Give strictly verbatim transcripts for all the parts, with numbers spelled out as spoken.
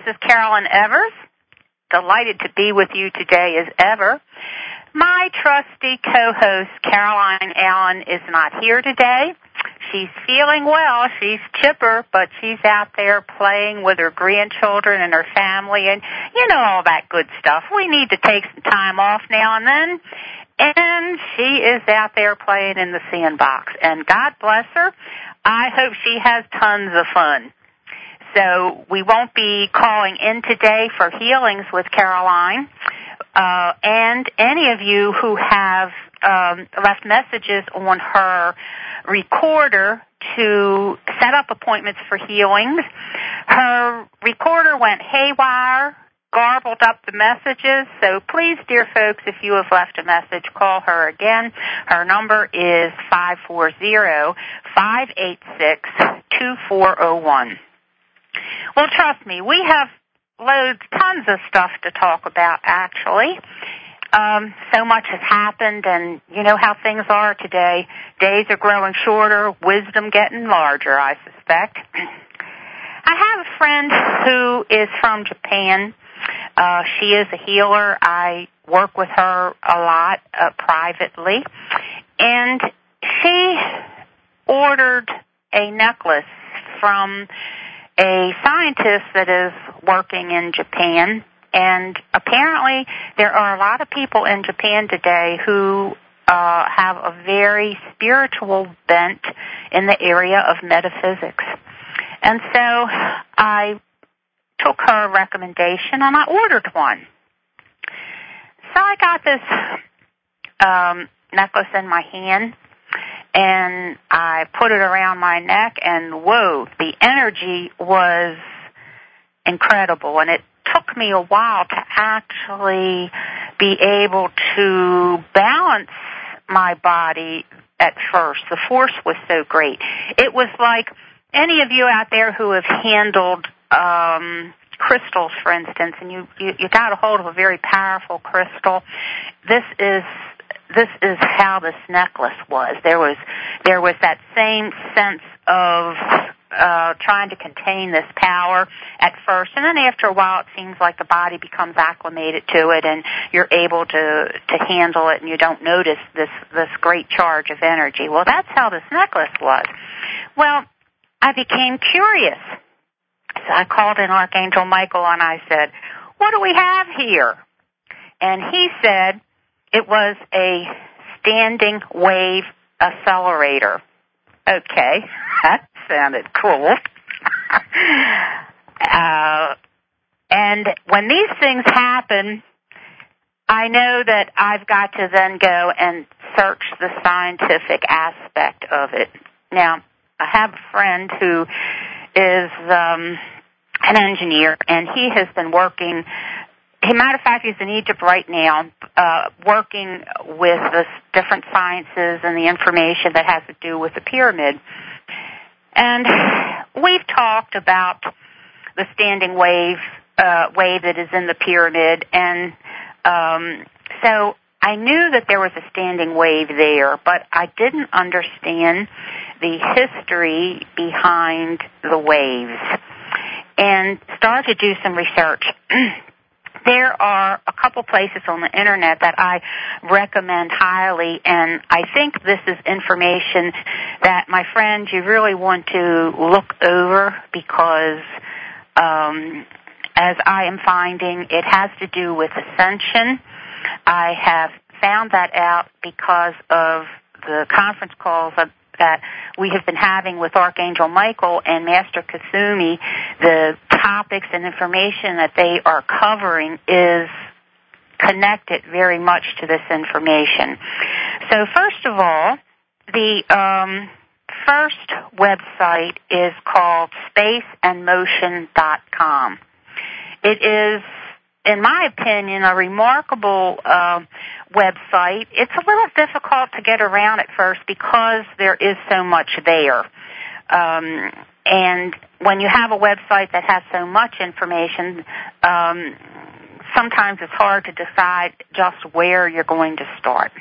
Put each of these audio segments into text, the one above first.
is Carolyn Evers. Delighted to be with you today as ever. My trusty co-host, Caroline Allen, is not here today. She's feeling well. She's chipper, but she's out there playing with her grandchildren and her family, and you know all that good stuff. We need to take some time off now and then, and she is out there playing in the sandbox. And God bless her. I hope she has tons of fun. So we won't be calling in today for Healings with Caroline. Uh, and any of you who have um, left messages on her recorder to set up appointments for healings, her recorder went haywire, garbled up the messages. So please, dear folks, if you have left a message, call her again. Her number is five four zero, five eight six, two four zero one. Well, trust me, we have loads, tons of stuff to talk about, actually. Um, so much has happened, and you know how things are today. Days are growing shorter, wisdom getting larger, I suspect. I have a friend who is from Japan. Uh, she is a healer. I work with her a lot uh, privately. And she ordered a necklace from a scientist that is working in Japan, and apparently there are a lot of people in Japan today who uh, have a very spiritual bent in the area of metaphysics. And so I took her recommendation and I ordered one. So I got this um, necklace in my hand, and I put it around my neck, and whoa, the energy was incredible. And it took me a while to actually be able to balance my body at first. The force was so great. It was like any of you out there who have handled um, crystals, for instance, and you, you, you got a hold of a very powerful crystal. This is This is how this necklace was. There was there was that same sense of uh, trying to contain this power at first, and then after a while, it seems like the body becomes acclimated to it, and you're able to to handle it, and you don't notice this this great charge of energy. Well, that's how this necklace was. Well, I became curious, so I called in Archangel Michael, and I said, "What do we have here?" And he said it was a standing wave accelerator. Okay, that sounded cool. uh, and when these things happen, I know that I've got to then go and search the scientific aspect of it. Now, I have a friend who is um, an engineer, and he has been working. As a matter of fact, he's in Egypt right now, uh, working with the different sciences and the information that has to do with the pyramid. And we've talked about the standing wave, uh, wave that is in the pyramid, and um, so I knew that there was a standing wave there, but I didn't understand the history behind the waves, and started to do some research. There are a couple places on the Internet that I recommend highly, and I think this is information that, my friends, you really want to look over because, um, as I am finding, it has to do with ascension. I have found that out because of the conference calls of that we have been having with Archangel Michael and Master Kasumi. The topics and information that they are covering is connected very much to this information. So first of all, the um, first website is called space and motion dot com. It is, in my opinion, a remarkable uh, website. It's a little difficult to get around at first because there is so much there. Um, and when you have a website that has so much information, um, sometimes it's hard to decide just where you're going to start.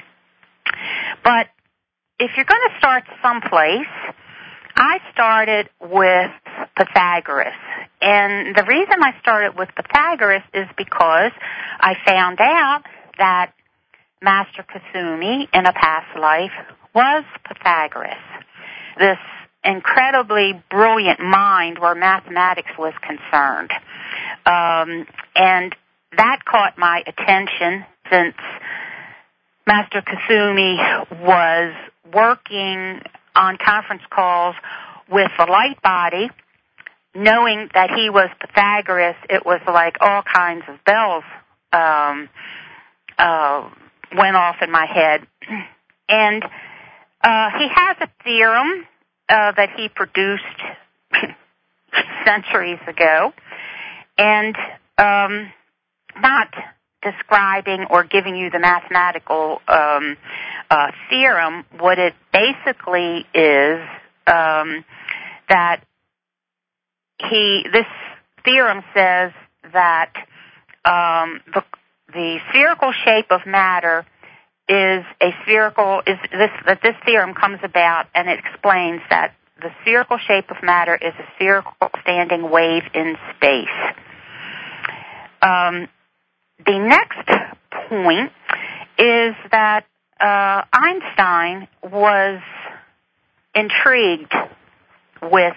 But if you're going to start someplace, I started with Pythagoras. and the reason I started with Pythagoras is because I found out that Master Kasumi in a past life was Pythagoras, this incredibly brilliant mind where mathematics was concerned. Um, and that caught my attention since Master Kasumi was working on conference calls with the light body. Knowing that he was Pythagoras, it was like all kinds of bells um, uh, went off in my head. And uh, he has a theorem uh, that he produced centuries ago, and um, not describing or giving you the mathematical um, uh, theorem. What it basically is um, that he this theorem says that um, the the spherical shape of matter is a spherical is this that this theorem comes about, and it explains that the spherical shape of matter is a spherical standing wave in space. Um, the next point is that uh, Einstein was intrigued with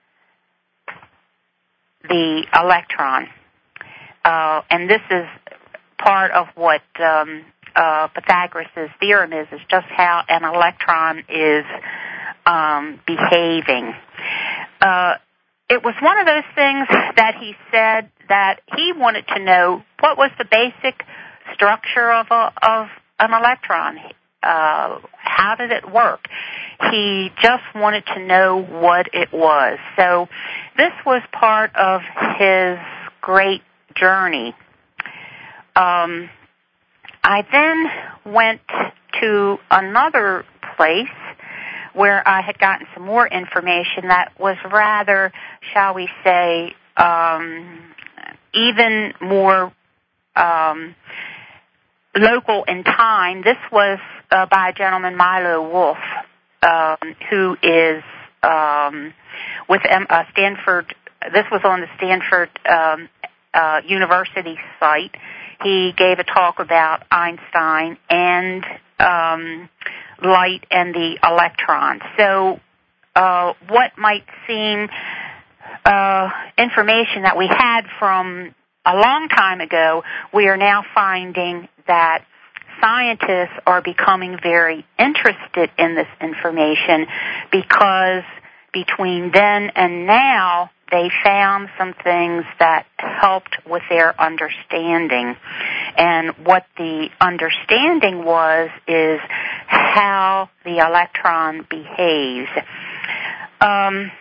the electron, uh, and this is part of what um, uh, Pythagoras' theorem is, is just how an electron is um, behaving. Uh, it was one of those things that he said that he wanted to know what was the basic structure of a, of an electron. Uh, how did it work? He just wanted to know what it was. So this was part of his great journey. Um, I then went to another place where I had gotten some more information that was rather, shall we say, um, even more um, local in time. This was uh, by a gentleman, Milo Wolf, um, who is um, with uh, Stanford. This was on the Stanford um, uh, University site. He gave a talk about Einstein and um, light and the electron. So uh, what might seem uh, information that we had from a long time ago, we are now finding that scientists are becoming very interested in this information because between then and now, they found some things that helped with their understanding. And what the understanding was is how the electron behaves. Um,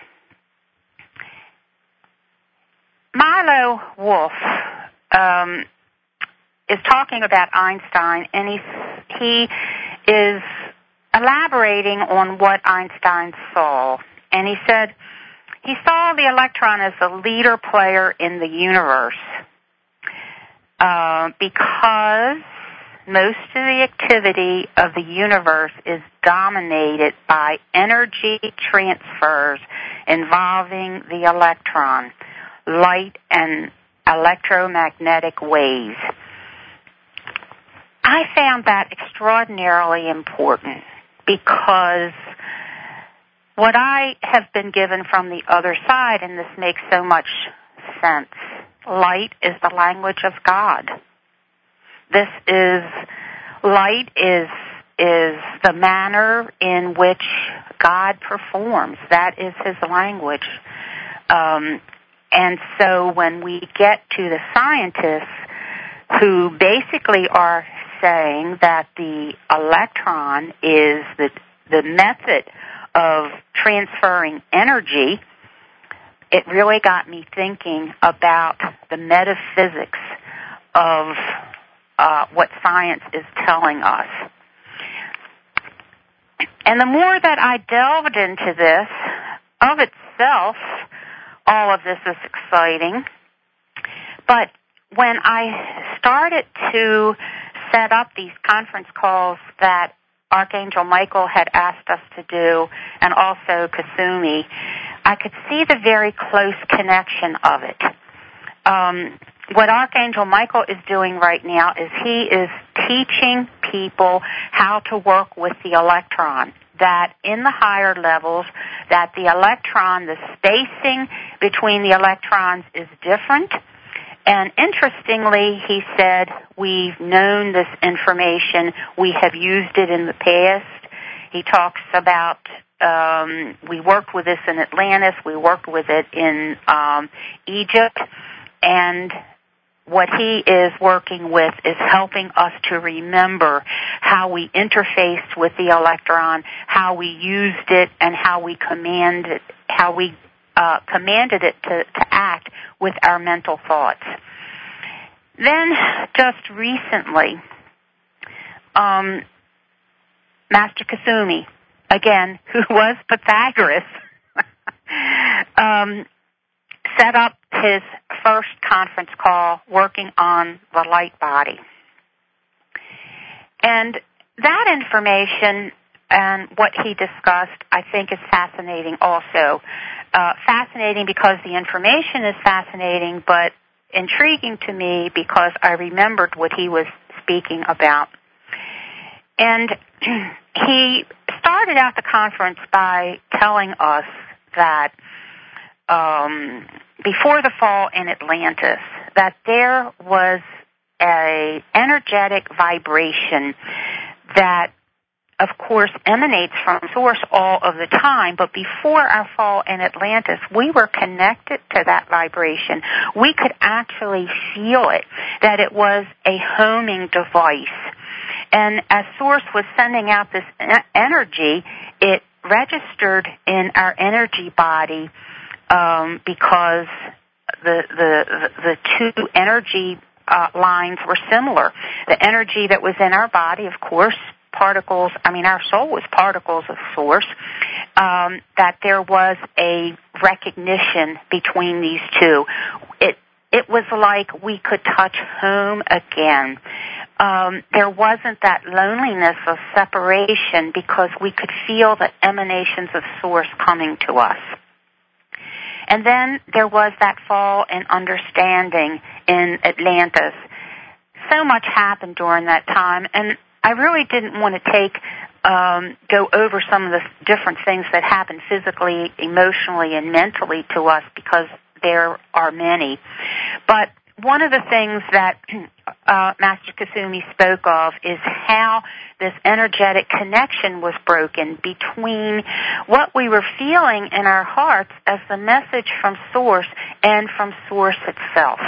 Milo Wolf um, is talking about Einstein, and he, he is elaborating on what Einstein saw. And he said, he saw the electron as a leader player in the universe uh, because most of the activity of the universe is dominated by energy transfers involving the electron, light and electromagnetic waves. I found that extraordinarily important because what I have been given from the other side, and this makes so much sense, light is the language of God. This is, light is, is the manner in which God performs. That is his language. Um, and so when we get to the scientists who basically are saying that the electron is the, the method of transferring energy, it really got me thinking about the metaphysics of uh, what science is telling us. And the more that I delved into this, of itself, all of this is exciting. But when I started to set up these conference calls that Archangel Michael had asked us to do, and also Kasumi, I could see the very close connection of it. Um, what Archangel Michael is doing right now is he is teaching people how to work with the electron, that in the higher levels, that the electron, the spacing between the electrons is different. And interestingly, he said, we've known this information, we have used it in the past. He talks about, um, we worked with this in Atlantis, we worked with it in um, Egypt, and what he is working with is helping us to remember how we interfaced with the electron, how we used it, and how we commanded, how we uh, commanded it to, to act with our mental thoughts. Then, just recently, um, Master Kasumi, again, who was Pythagoras, um, set up his first conference call working on the light body. And that information and what he discussed, I think, is fascinating also. Uh, fascinating because the information is fascinating, but intriguing to me because I remembered what he was speaking about. And he started out the conference by telling us that um, before the fall in Atlantis, that there was a energetic vibration that, of course, emanates from Source all of the time, but before our fall in Atlantis, we were connected to that vibration. We could actually feel it, that it was a homing device. And as Source was sending out this energy, it registered in our energy body um, because the, the, the two energy uh, lines were similar. The energy that was in our body, of course, particles, I mean, our soul was particles of Source, um, that there was a recognition between these two. It it was like we could touch home again. Um, there wasn't that loneliness of separation because we could feel the emanations of Source coming to us. And then there was that fall in understanding in Atlantis. So much happened during that time, and I really didn't want to take, um, go over some of the different things that happened physically, emotionally, and mentally to us because there are many. But one of the things that uh, Master Kasumi spoke of is how this energetic connection was broken between what we were feeling in our hearts as the message from Source and from Source itself.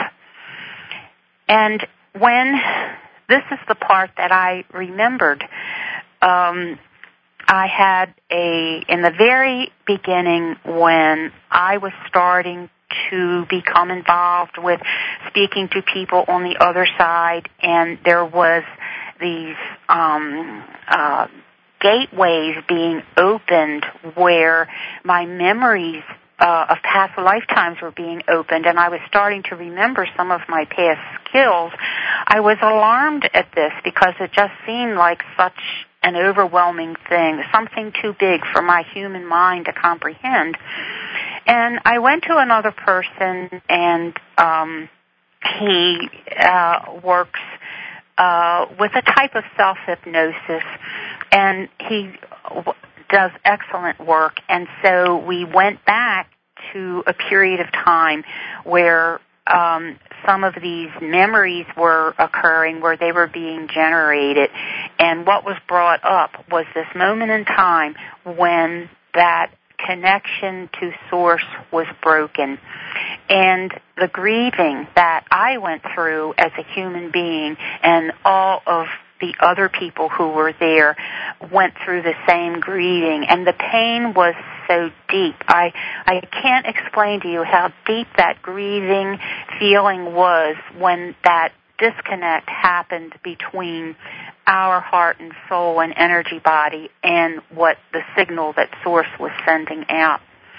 And when, this is the part that I remembered, um, I had a, in the very beginning when I was starting to become involved with speaking to people on the other side, and there was these um, uh, gateways being opened where my memories uh, of past lifetimes were being opened, and I was starting to remember some of my past skills. I was alarmed at this because it just seemed like such an overwhelming thing, something too big for my human mind to comprehend. And I went to another person, and um, he uh, works uh, with a type of self-hypnosis, and he w- does excellent work. And so we went back to a period of time where um, some of these memories were occurring, where they were being generated. And what was brought up was this moment in time when that connection to Source was broken. And the grieving that I went through as a human being, and all of the other people who were there went through the same grieving, and the pain was so deep. I I can't explain to you how deep that grieving feeling was when that disconnect happened between our heart and soul and energy body and what the signal that Source was sending out.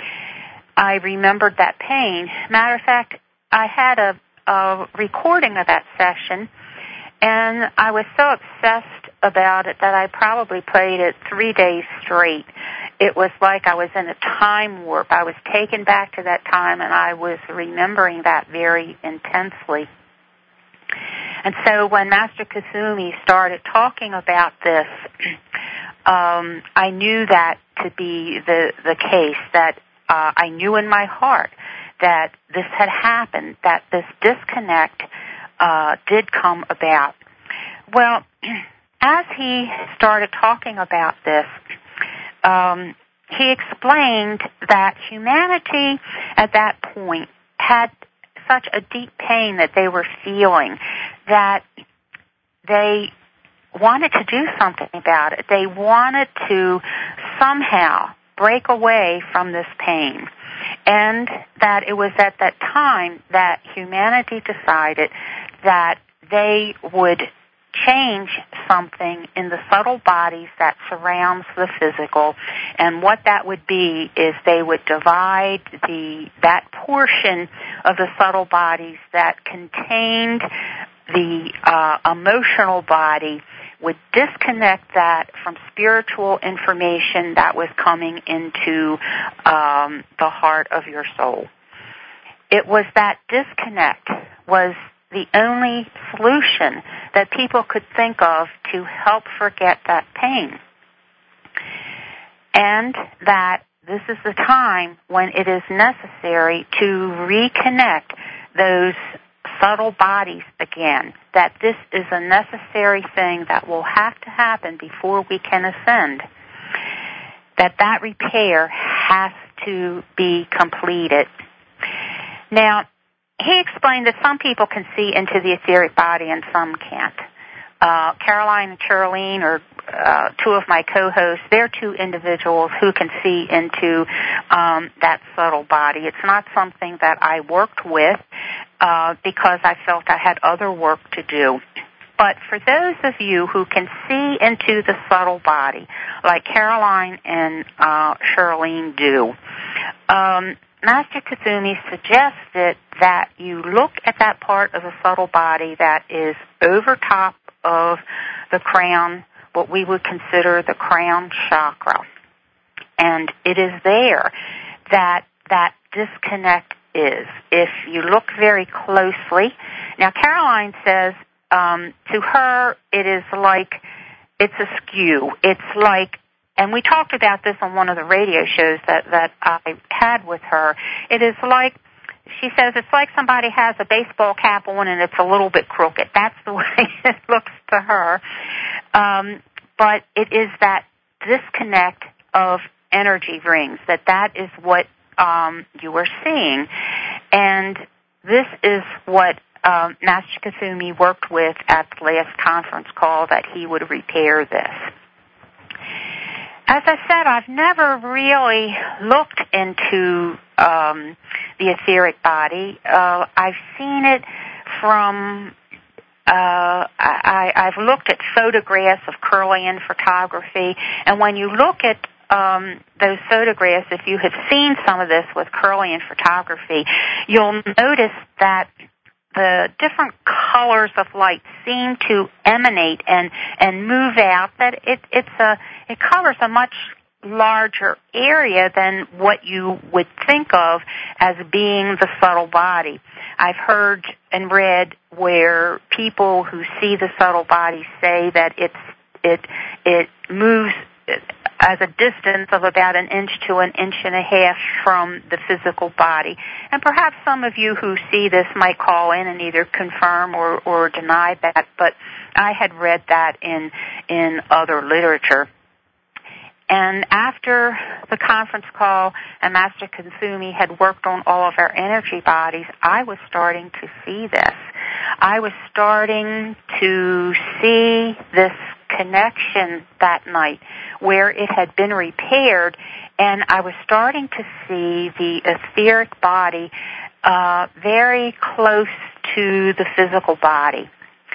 I remembered that pain. Matter of fact, I had a, a recording of that session, and I was so obsessed about it that I probably played it three days straight. it was like I was in a time warp. I was taken back to that time, and I was remembering that very intensely. And so when Master Kasumi started talking about this, um, I knew that to be the, the case, that uh, I knew in my heart that this had happened, that this disconnect uh, did come about. Well, as he started talking about this, um, he explained that humanity at that point had such a deep pain that they were feeling that they wanted to do something about it. They wanted to somehow break away from this pain. And that it was at that time that humanity decided that they would change something in the subtle bodies that surrounds the physical, and what that would be is they would divide the that portion of the subtle bodies that contained the uh, emotional body, would disconnect that from spiritual information that was coming into um, the heart of your soul. It was that disconnect was the only solution that people could think of to help forget that pain. And that this is the time when it is necessary to reconnect those subtle bodies again, that this is a necessary thing that will have to happen before we can ascend, that that repair has to be completed. Now, he explained that some people can see into the etheric body and some can't. Uh, Caroline and Charlene are uh, two of my co-hosts. They're two individuals who can see into um, that subtle body. It's not something that I worked with uh, because I felt I had other work to do. But for those of you who can see into the subtle body, like Caroline and uh, Charlene do, um, Master Kasumi suggested that you look at that part of the subtle body that is over top of the crown, what we would consider the crown chakra. And it is there that that disconnect is. If you look very closely, now Caroline says um, to her it is like it's a skew. It's like, and we talked about this on one of the radio shows that, that I had with her. It is like, she says, it's like somebody has a baseball cap on and it's a little bit crooked. That's the way it looks to her. Um, but it is that disconnect of energy rings, that that is what um, you are seeing. And this is what um, Master Kasumi worked with at the last conference call, that he would repair this. As I said, I've never really looked into um, the etheric body. Uh, I've seen it from, uh, I, I've looked at photographs of Kirlian photography, and when you look at um, those photographs, if you have seen some of this with Kirlian photography, you'll notice that the different colors of light seem to emanate and, and move out, that it, it's a, it covers a much larger area than what you would think of as being the subtle body. I've heard and read where people who see the subtle body say that it's, it, it moves as a distance of about an inch to an inch and a half from the physical body. And perhaps some of you who see this might call in and either confirm or, or deny that, but I had read that in, in other literature. And after the conference call and Master Kasumi had worked on all of our energy bodies, I was starting to see this. I was starting to see this connection that night where it had been repaired, and I was starting to see the etheric body uh, very close to the physical body.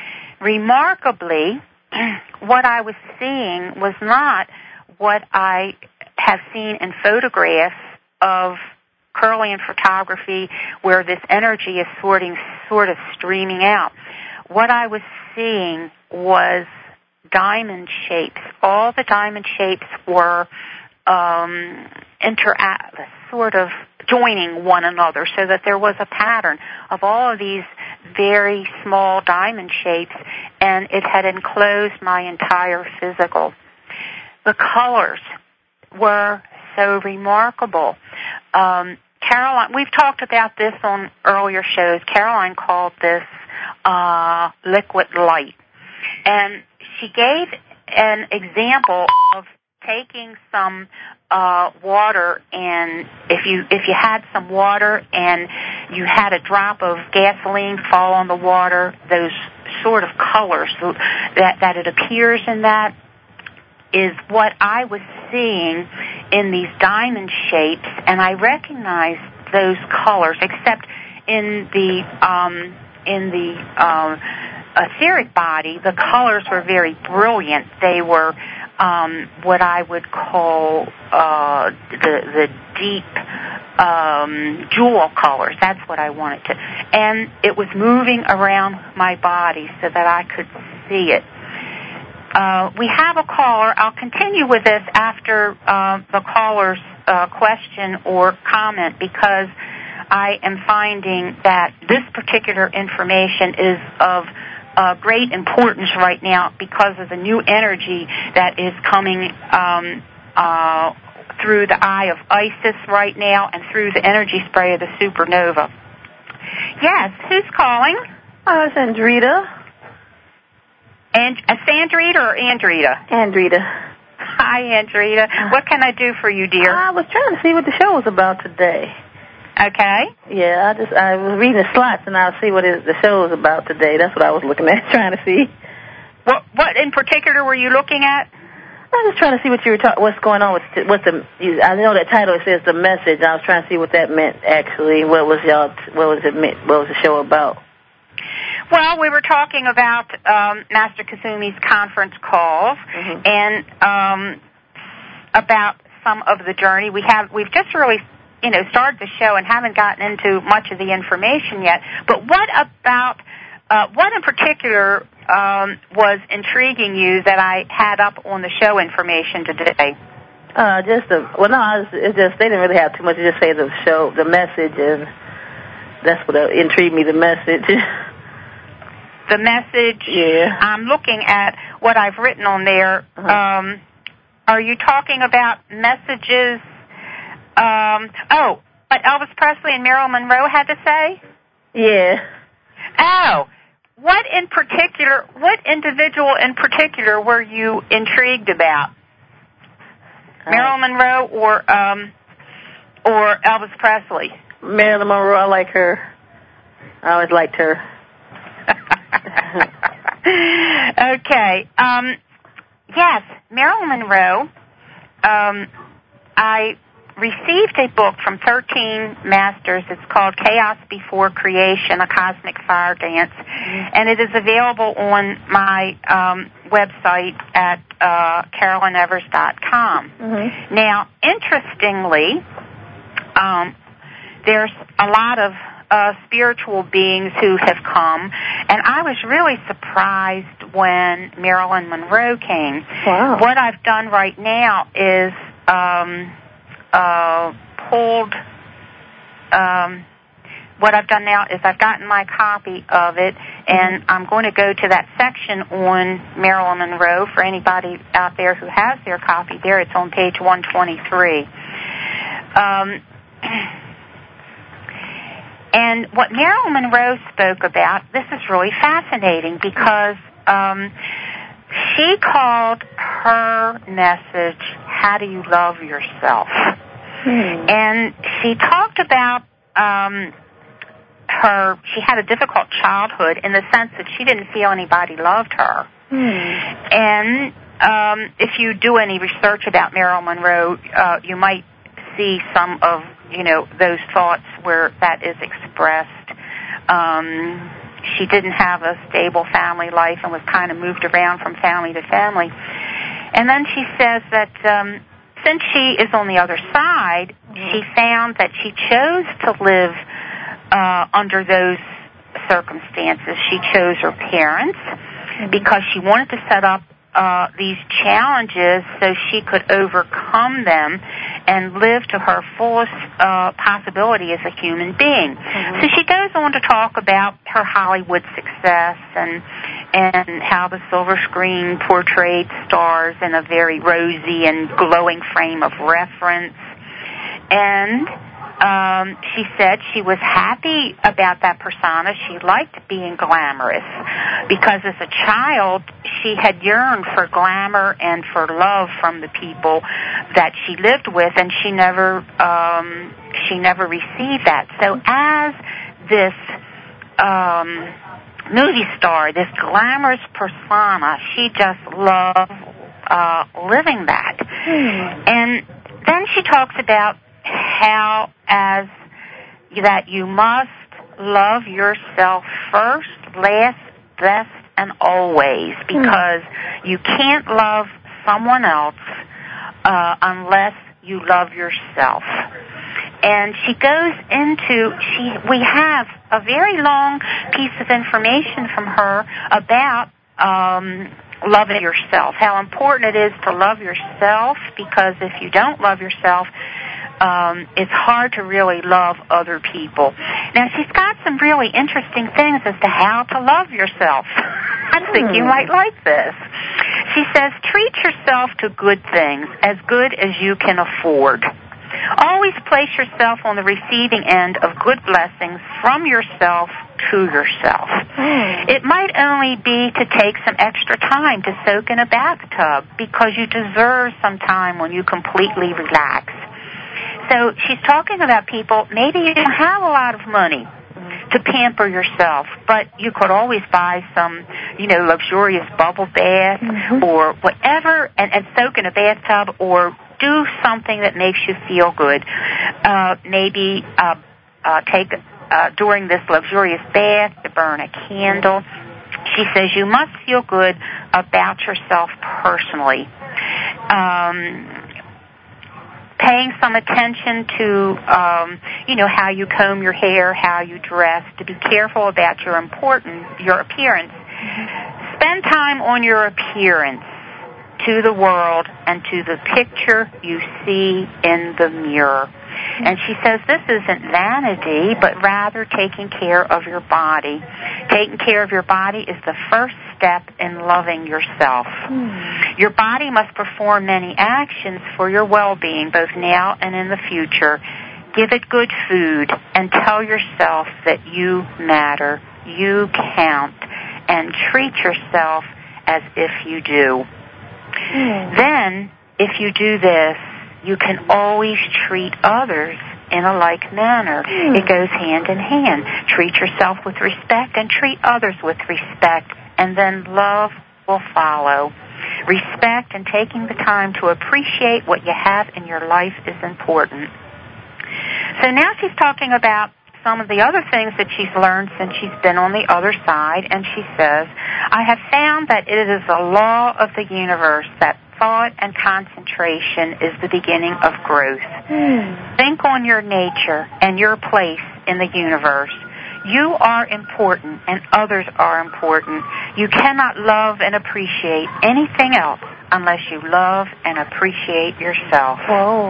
Remarkably, what I was seeing was not what I have seen in photographs of Kirlian photography where this energy is sorting, sort of streaming out. What I was seeing was diamond shapes. All the diamond shapes were um, interact, sort of joining one another, so that there was a pattern of all of these very small diamond shapes, and it had enclosed my entire physical. The colors were so remarkable. Um, Caroline, we've talked about this on earlier shows. Caroline called this uh, liquid light. And she gave an example of taking some uh, water, and if you if you had some water and you had a drop of gasoline fall on the water, those sort of colors that, that it appears in that is what I was seeing in these diamond shapes, and I recognized those colors, except in the um, in the um, etheric body, the colors were very brilliant. They were um, what I would call uh, the the deep um, jewel colors. That's what I wanted to, and it was moving around my body so that I could see it. Uh, we have a caller. I'll continue with this after uh, the caller's uh, question or comment, because I am finding that this particular information is of uh, great importance right now because of the new energy that is coming um, uh, through the eye of Isis right now and through the energy spray of the supernova. Yes, who's calling? Oh, it's Andrita. And uh, Sandrita or Andrita? Andrita. Hi, Andrita. What can I do for you, dear? I was trying to see what the show was about today. Okay. Yeah, I just I was reading the slots, and I'll see what is, the show is about today. That's what I was looking at, trying to see. What what in particular were you looking at? I was just trying to see what you were talking. What's going on with what the? You, I know that title, it says the message. I was trying to see what that meant actually. What was y'all? What was it meant? What was the show about? Well, we were talking about um, Master Kazumi's conference calls, mm-hmm. and um, about some of the journey. We have we've just really, you know, started the show and haven't gotten into much of the information yet. But what about uh, what in particular um, was intriguing you that I had up on the show information today? Uh, just the well, no, I was, it's just they didn't really have too much to just say the show, the message, and that's what intrigued me. The message. The message, yeah. I'm looking at what I've written on there. Uh-huh. Um, are you talking about messages? Um, oh, what Elvis Presley and Marilyn Monroe had to say? Yeah. Oh, what in particular, what individual in particular were you intrigued about? Uh, Marilyn Monroe or um, or Elvis Presley? Marilyn Monroe, I like her. I always liked her. Okay. Um, yes, Marilyn Monroe. Um, I received a book from thirteen Masters. It's called Chaos Before Creation, A Cosmic Fire Dance, mm-hmm. and it is available on my um, website at uh, carolyn evers dot com. Mm-hmm. Now, interestingly, um, there's a lot of Uh, spiritual beings who have come, and I was really surprised when Marilyn Monroe came. Wow. What I've done right now is um, uh, pulled, um, what I've done now is I've gotten my copy of it, and I'm going to go to that section on Marilyn Monroe for anybody out there who has their copy there. It's on page one twenty-three. Um And what Marilyn Monroe spoke about, this is really fascinating because um, she called her message, How Do You Love Yourself? Hmm. And she talked about um, her, she had a difficult childhood in the sense that she didn't feel anybody loved her. Hmm. And um, if you do any research about Marilyn Monroe, uh, you might see some of, you know, those thoughts where that is expressed. Um, she didn't have a stable family life and was kind of moved around from family to family. And then she says that um, since she is on the other side, mm-hmm. she found that she chose to live uh, under those circumstances. She chose her parents mm-hmm. because she wanted to set up uh, these challenges so she could overcome them and live to her fullest uh, possibility as a human being. Mm-hmm. So she goes on to talk about her Hollywood success and and how the silver screen portrayed stars in a very rosy and glowing frame of reference. And Um, she said she was happy about that persona. She liked being glamorous because as a child she had yearned for glamour and for love from the people that she lived with, and she never um, she never received that. So as this um, movie star, this glamorous persona, she just loved uh, living that. Hmm. And then she talks about how as that you must love yourself first, last, best, and always, because mm. you can't love someone else uh, unless you love yourself. And she goes into, she we have a very long piece of information from her about um, loving yourself, how important it is to love yourself, because if you don't love yourself, Um, it's hard to really love other people. Now, she's got some really interesting things as to how to love yourself. I think you might like this. She says, treat yourself to good things, as good as you can afford. Always place yourself on the receiving end of good blessings from yourself to yourself. Mm. It might only be to take some extra time to soak in a bathtub, because you deserve some time when you completely relax. So she's talking about people, maybe you don't have a lot of money to pamper yourself, but you could always buy some, you know, luxurious bubble bath mm-hmm. or whatever, and, and soak in a bathtub, or do something that makes you feel good. Uh, maybe uh, uh, take, uh, during this luxurious bath, to burn a candle. She says you must feel good about yourself personally. Um... Paying some attention to, um, you know, how you comb your hair, how you dress, to be careful about your important, your appearance. Mm-hmm. Spend time on your appearance to the world and to the picture you see in the mirror. Mm-hmm. And she says this isn't vanity, but rather taking care of your body. Taking care of your body is the first step in loving yourself. Mm. Your body must perform many actions for your well-being, both now and in the future. Give it good food and tell yourself that you matter, you count, and treat yourself as if you do. Mm. Then, if you do this, you can always treat others in a like manner. Mm. It goes hand in hand. Treat yourself with respect and treat others with respect, and then love will follow. Respect and taking the time to appreciate what you have in your life is important. So now she's talking about some of the other things that she's learned since she's been on the other side, and she says, I have found that it is a law of the universe that thought and concentration is the beginning of growth. Mm. Think on your nature and your place in the universe. You are important and others are important. You cannot love and appreciate anything else unless you love and appreciate yourself. Whoa.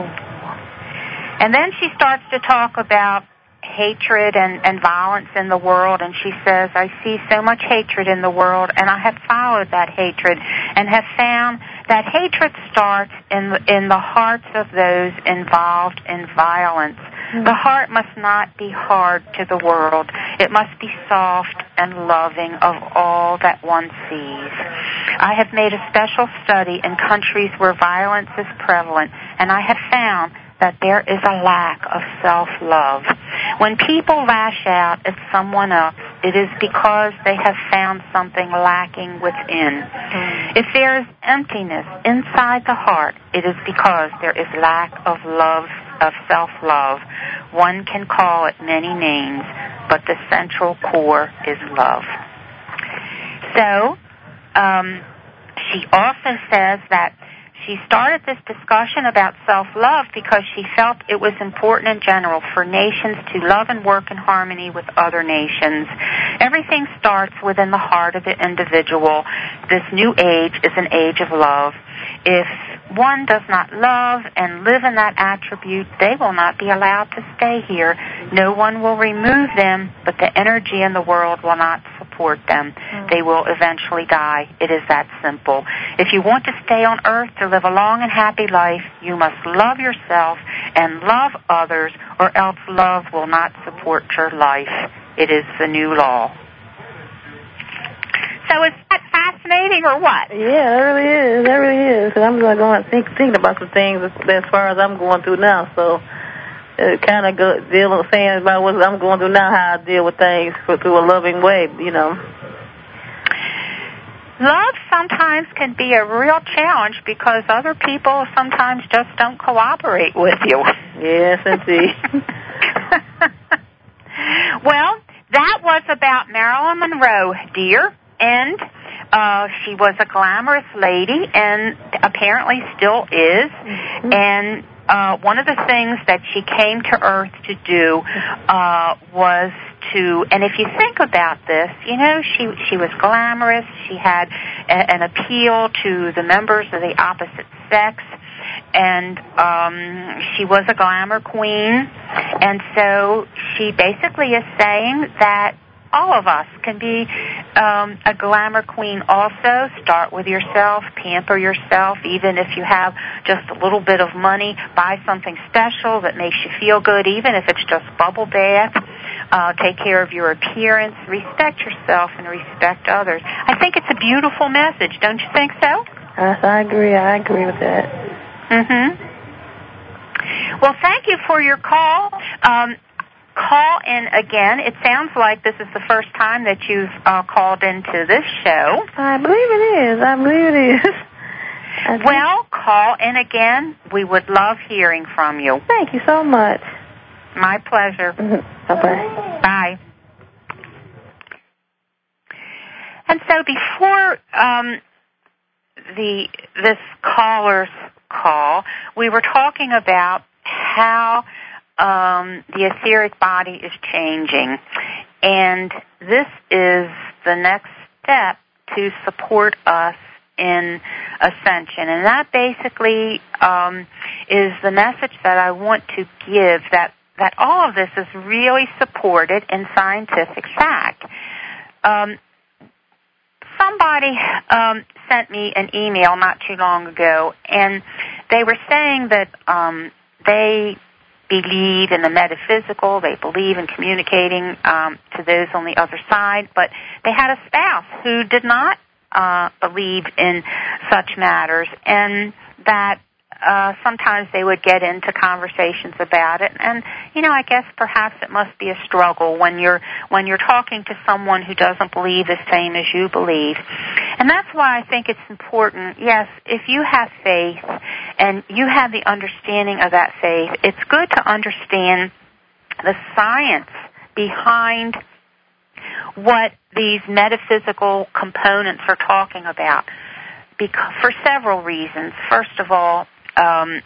And then she starts to talk about hatred and, and violence in the world, and she says, I see so much hatred in the world, and I have followed that hatred and have found that hatred starts in the, in the hearts of those involved in violence. Mm-hmm. The heart must not be hard to the world. It must be soft and loving of all that one sees. I have made a special study in countries where violence is prevalent, and I have found that there is a lack of self-love. When people lash out at someone else, it is because they have found something lacking within. Mm. If there is emptiness inside the heart, it is because there is lack of love, of self-love. One can call it many names, but the central core is love. So, um, she also says that she started this discussion about self-love because she felt it was important in general for nations to love and work in harmony with other nations. Everything starts within the heart of the individual. This new age is an age of love. If one does not love and live in that attribute, they will not be allowed to stay here. No one will remove them, but the energy in the world will not support them. Mm. They will eventually die. It is that simple. If you want to stay on earth to live a long and happy life, you must love yourself and love others, or else love will not support your life. It is the new law. So is that fascinating or what? Yeah, it really is. That really is. Because I'm going to think thinking about some things as, as far as I'm going through now. So it kind of go, dealing saying about what I'm going through now, how I deal with things for, through a loving way, you know. Love sometimes can be a real challenge because other people sometimes just don't cooperate with you. Yes, indeed. Well, that was about Marilyn Monroe, dear. And uh, she was a glamorous lady and apparently still is. Mm-hmm. And uh, one of the things that she came to Earth to do uh, was to, and if you think about this, you know, she, she was glamorous. She had a, an appeal to the members of the opposite sex. And um, she was a glamour queen. And so she basically is saying that all of us can be um, a glamour queen also. Start with yourself, pamper yourself, even if you have just a little bit of money. Buy something special that makes you feel good, even if it's just bubble bath. Uh, take care of your appearance. Respect yourself and respect others. I think it's a beautiful message. Don't you think so? Yes, I agree. I agree with that. Mm-hmm. Well, thank you for your call. Um, Call in again. It sounds like this is the first time that you've uh, called into this show. I believe it is. I believe it is. Okay. Well, call in again. We would love hearing from you. Thank you so much. My pleasure. Mm-hmm. Bye-bye. Bye. And so before um, the this caller's call, we were talking about how Um, the etheric body is changing, and this is the next step to support us in ascension. And that basically um, is the message that I want to give, that, that all of this is really supported in scientific fact. Um, somebody um, sent me an email not too long ago, and they were saying that um, they believe in the metaphysical, they believe in communicating um, to those on the other side, but they had a spouse who did not uh, believe in such matters, and that uh, sometimes they would get into conversations about it. And, you know, I guess perhaps it must be a struggle when you're when you're talking to someone who doesn't believe the same as you believe. And that's why I think it's important, yes, if you have faith and you have the understanding of that faith, it's good to understand the science behind what these metaphysical components are talking about, because, for several reasons. First of all, um,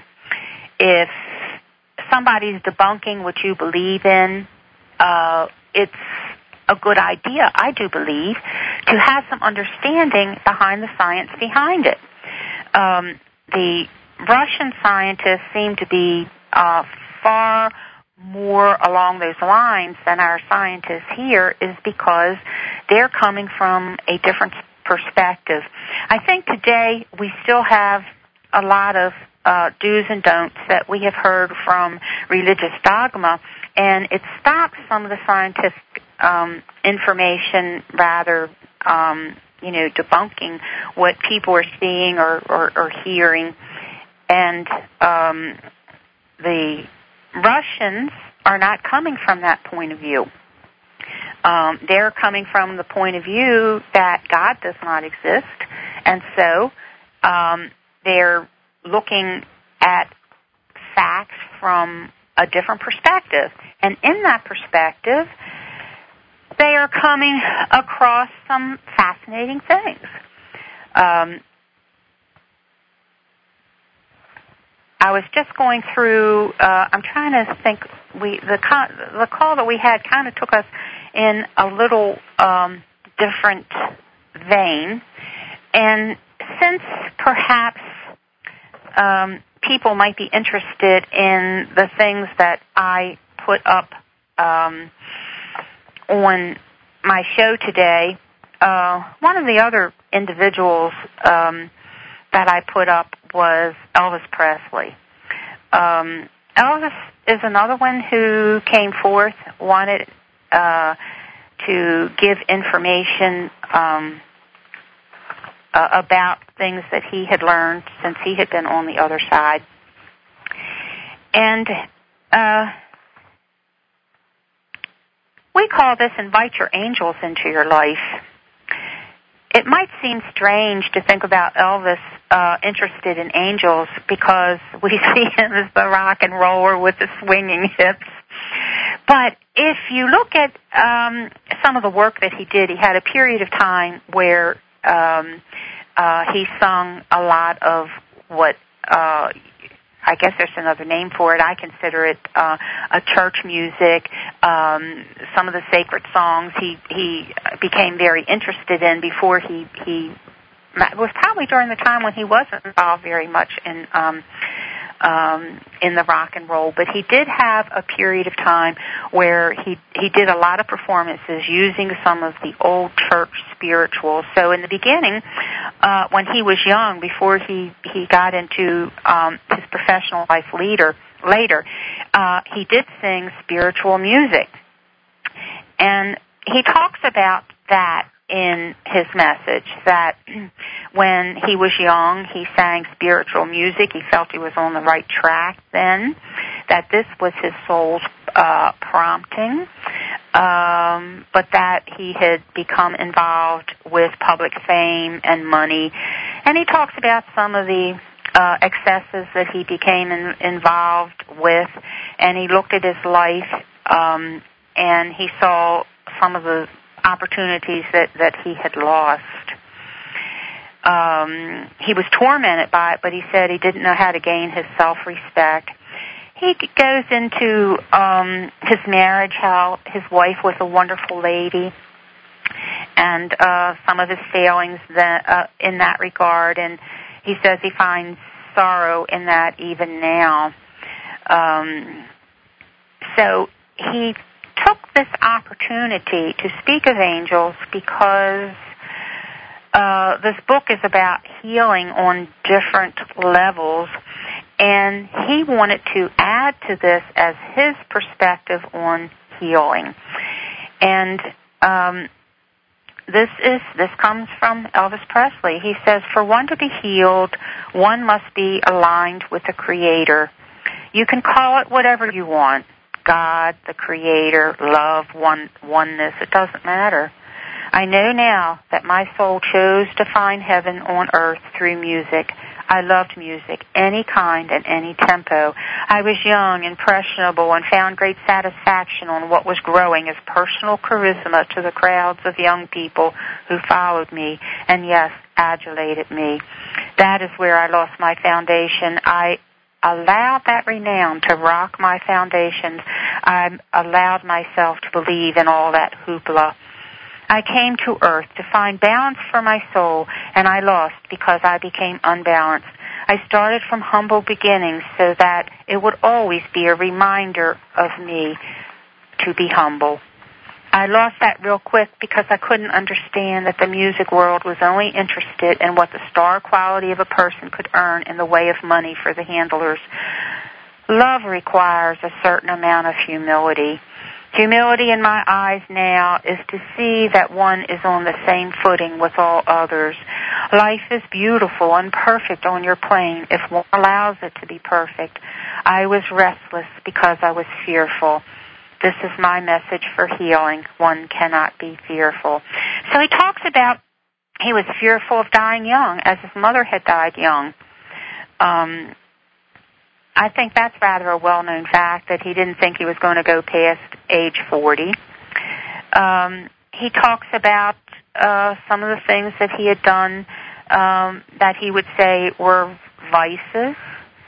if somebody's debunking what you believe in, uh, it's a good idea, I do believe, to have some understanding behind the science behind it. Um, the Russian scientists seem to be uh, far more along those lines than our scientists here, is because they're coming from a different perspective. I think today we still have a lot of uh, do's and don'ts that we have heard from religious dogma, and it stops some of the scientific um, information, rather, um, you know, debunking what people are seeing or, or, or hearing. And um, the Russians are not coming from that point of view. Um, they're coming from the point of view that God does not exist, and so um, they're looking at facts from a different perspective. And in that perspective, they are coming across some fascinating things. Um, I was just going through. Uh, I'm trying to think. We the con- the call that we had kind of took us in a little um, different vein, and since perhaps um, people might be interested in the things that I put up um, on my show today, uh, one of the other individuals um, that I put up was Elvis Presley. Um, Elvis is another one who came forth, wanted uh, to give information um, uh, about things that he had learned since he had been on the other side. And uh, we call this Invite Your Angels into Your Life. It might seem strange to think about Elvis uh, interested in angels because we see him as the rock and roller with the swinging hips. But if you look at um, some of the work that he did, he had a period of time where um, uh, he sung a lot of what uh, I guess there's another name for it. I consider it uh, a church music. Um, some of the sacred songs he he became very interested in before he he it was probably during the time when he wasn't involved very much in um, um, in the rock and roll. But he did have a period of time where he he did a lot of performances using some of the old church spirituals. So in the beginning, uh, when he was young, before he he got into um, his professional life later, later, uh, he did sing spiritual music, and he talks about that in his message, that when he was young, he sang spiritual music. He felt he was on the right track then, that this was his soul's uh, prompting, um, but that he had become involved with public fame and money. And he talks about some of the uh, excesses that he became in, involved with, and he looked at his life, um, and he saw some of the opportunities that, that he had lost. Um, he was tormented by it, but he said he didn't know how to gain his self-respect. He goes into um, his marriage, how his wife was a wonderful lady, and uh, some of his failings that, uh, in that regard, and he says he finds sorrow in that even now. Um, so he took this opportunity to speak of angels because uh, this book is about healing on different levels, and he wanted to add to this as his perspective on healing. And um, this is this comes from Elvis Presley. He says, "For one to be healed, one must be aligned with the Creator. You can call it whatever you want. God, the Creator, love, one, oneness, it doesn't matter. I know now that my soul chose to find heaven on earth through music. I loved music, any kind and any tempo. I was young, impressionable, and found great satisfaction on what was growing as personal charisma to the crowds of young people who followed me and, yes, adulated me. That is where I lost my foundation. I allowed that renown to rock my foundations. I allowed myself to believe in all that hoopla. I came to earth to find balance for my soul, and I lost because I became unbalanced. I started from humble beginnings so that it would always be a reminder of me to be humble. I lost that real quick because I couldn't understand that the music world was only interested in what the star quality of a person could earn in the way of money for the handlers. Love requires a certain amount of humility. Humility in my eyes now is to see that one is on the same footing with all others. Life is beautiful and perfect on your plane if one allows it to be perfect. I was restless because I was fearful. This is my message for healing. One cannot be fearful." So he talks about he was fearful of dying young, as his mother had died young. Um, I think that's rather a well-known fact, that he didn't think he was going to go past age forty. Um, he talks about uh, some of the things that he had done um, that he would say were vices.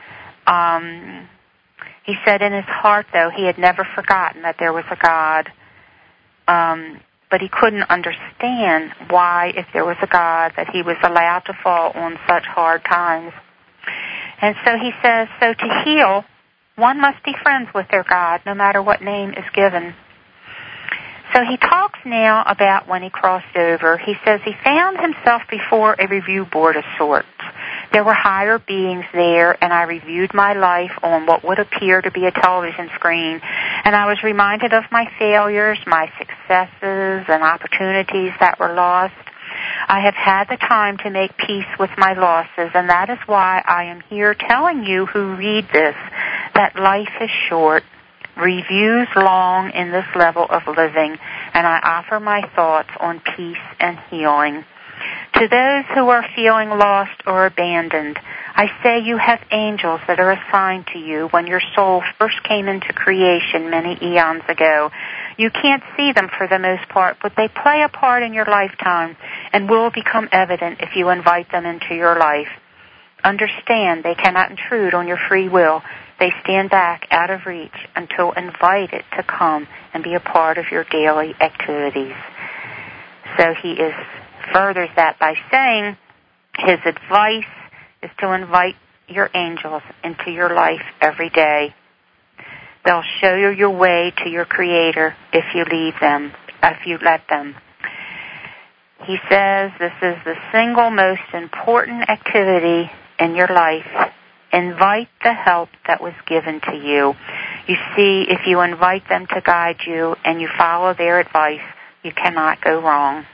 um, he said in his heart, though, he had never forgotten that there was a God, um, but he couldn't understand why, if there was a God, that he was allowed to fall on such hard times. And so he says, so to heal, one must be friends with their God, no matter what name is given. So he talks now about when he crossed over. He says he found himself before a review board of sorts. There were higher beings there, and I reviewed my life on what would appear to be a television screen, and I was reminded of my failures, my successes, and opportunities that were lost. I have had the time to make peace with my losses, and that is why I am here telling you who read this that life is short, reviews long in this level of living, and I offer my thoughts on peace and healing. To those who are feeling lost or abandoned, I say you have angels that are assigned to you when your soul first came into creation many eons ago. You can't see them for the most part, but they play a part in your lifetime and will become evident if you invite them into your life. Understand they cannot intrude on your free will. They stand back out of reach until invited to come and be a part of your daily activities. So he is furthers that by saying his advice is to invite your angels into your life every day. They'll show you your way to your Creator if you leave them, if you let them. He says this is the single most important activity in your life. Invite the help that was given to you. You see, if you invite them to guide you and you follow their advice, you cannot go wrong.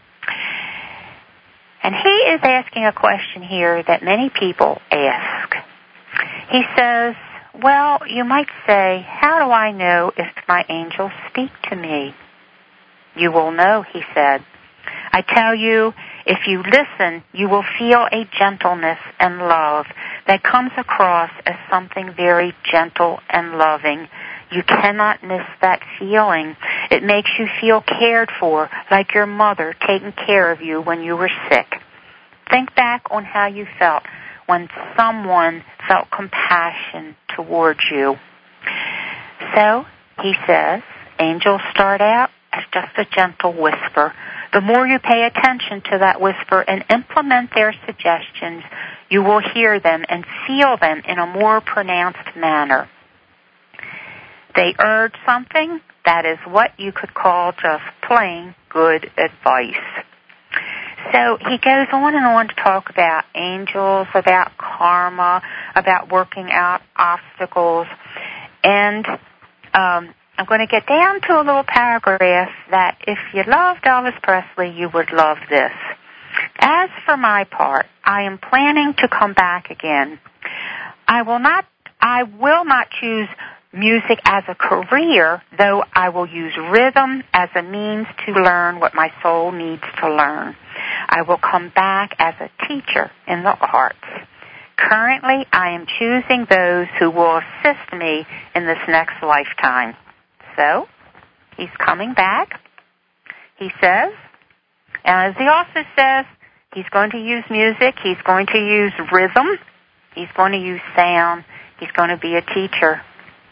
And he is asking a question here that many people ask. He says, well, you might say, how do I know if my angels speak to me? You will know, he said. I tell you, if you listen, you will feel a gentleness and love that comes across as something very gentle and loving. You cannot miss that feeling. It makes you feel cared for, like your mother taking care of you when you were sick. Think back on how you felt when someone felt compassion towards you. So, he says, angels start out as just a gentle whisper. The more you pay attention to that whisper and implement their suggestions, you will hear them and feel them in a more pronounced manner. They urge something that is what you could call just plain good advice. So he goes on and on to talk about angels, about karma, about working out obstacles. And um, I'm going to get down to a little paragraph that if you loved Elvis Presley, you would love this. As for my part, I am planning to come back again. I will not, I will not choose music as a career, though I will use rhythm as a means to learn what my soul needs to learn. I will come back as a teacher in the arts. Currently, I am choosing those who will assist me in this next lifetime. So, he's coming back, he says, and as he also says, he's going to use music, he's going to use rhythm, he's going to use sound, he's going to be a teacher.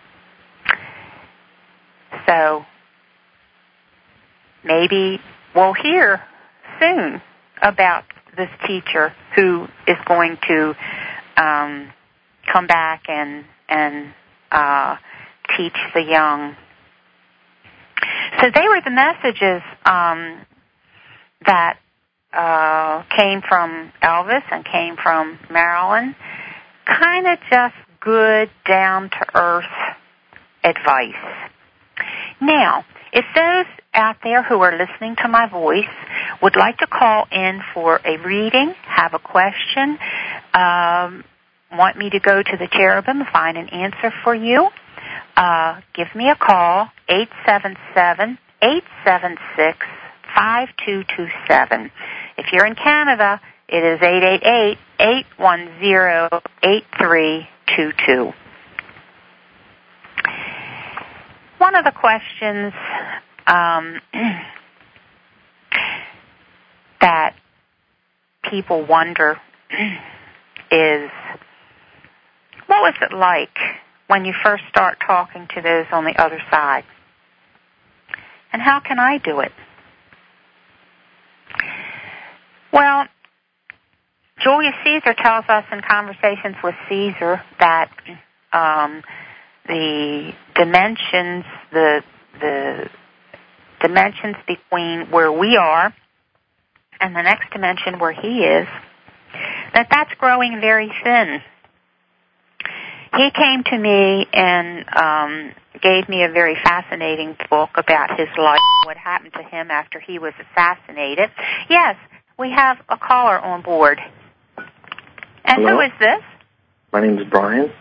So, maybe we'll hear soon about this teacher who is going to um, come back and and uh, teach the young. So they were the messages um, that uh, came from Elvis and came from Marilyn. Kind of just good, down-to-earth advice. Now, if those out there who are listening to my voice would like to call in for a reading, have a question, um, want me to go to the cherubim and find an answer for you, uh, give me a call, eight seven seven, eight seven six, five two two seven. If you're in Canada, it is eight eight eight, eight one zero, eight three two two. One of the questions um, that people wonder is, what what was it like when you first start talking to those on the other side? And how can I do it? Well, Julius Caesar tells us in Conversations with Caesar that um, the dimensions, the the dimensions between where we are and the next dimension where he is, that that's growing very thin. He came to me and um, gave me a very fascinating book about his life, what happened to him after he was assassinated. Yes, we have a caller on board. And Hello? who is this? My name is Brian.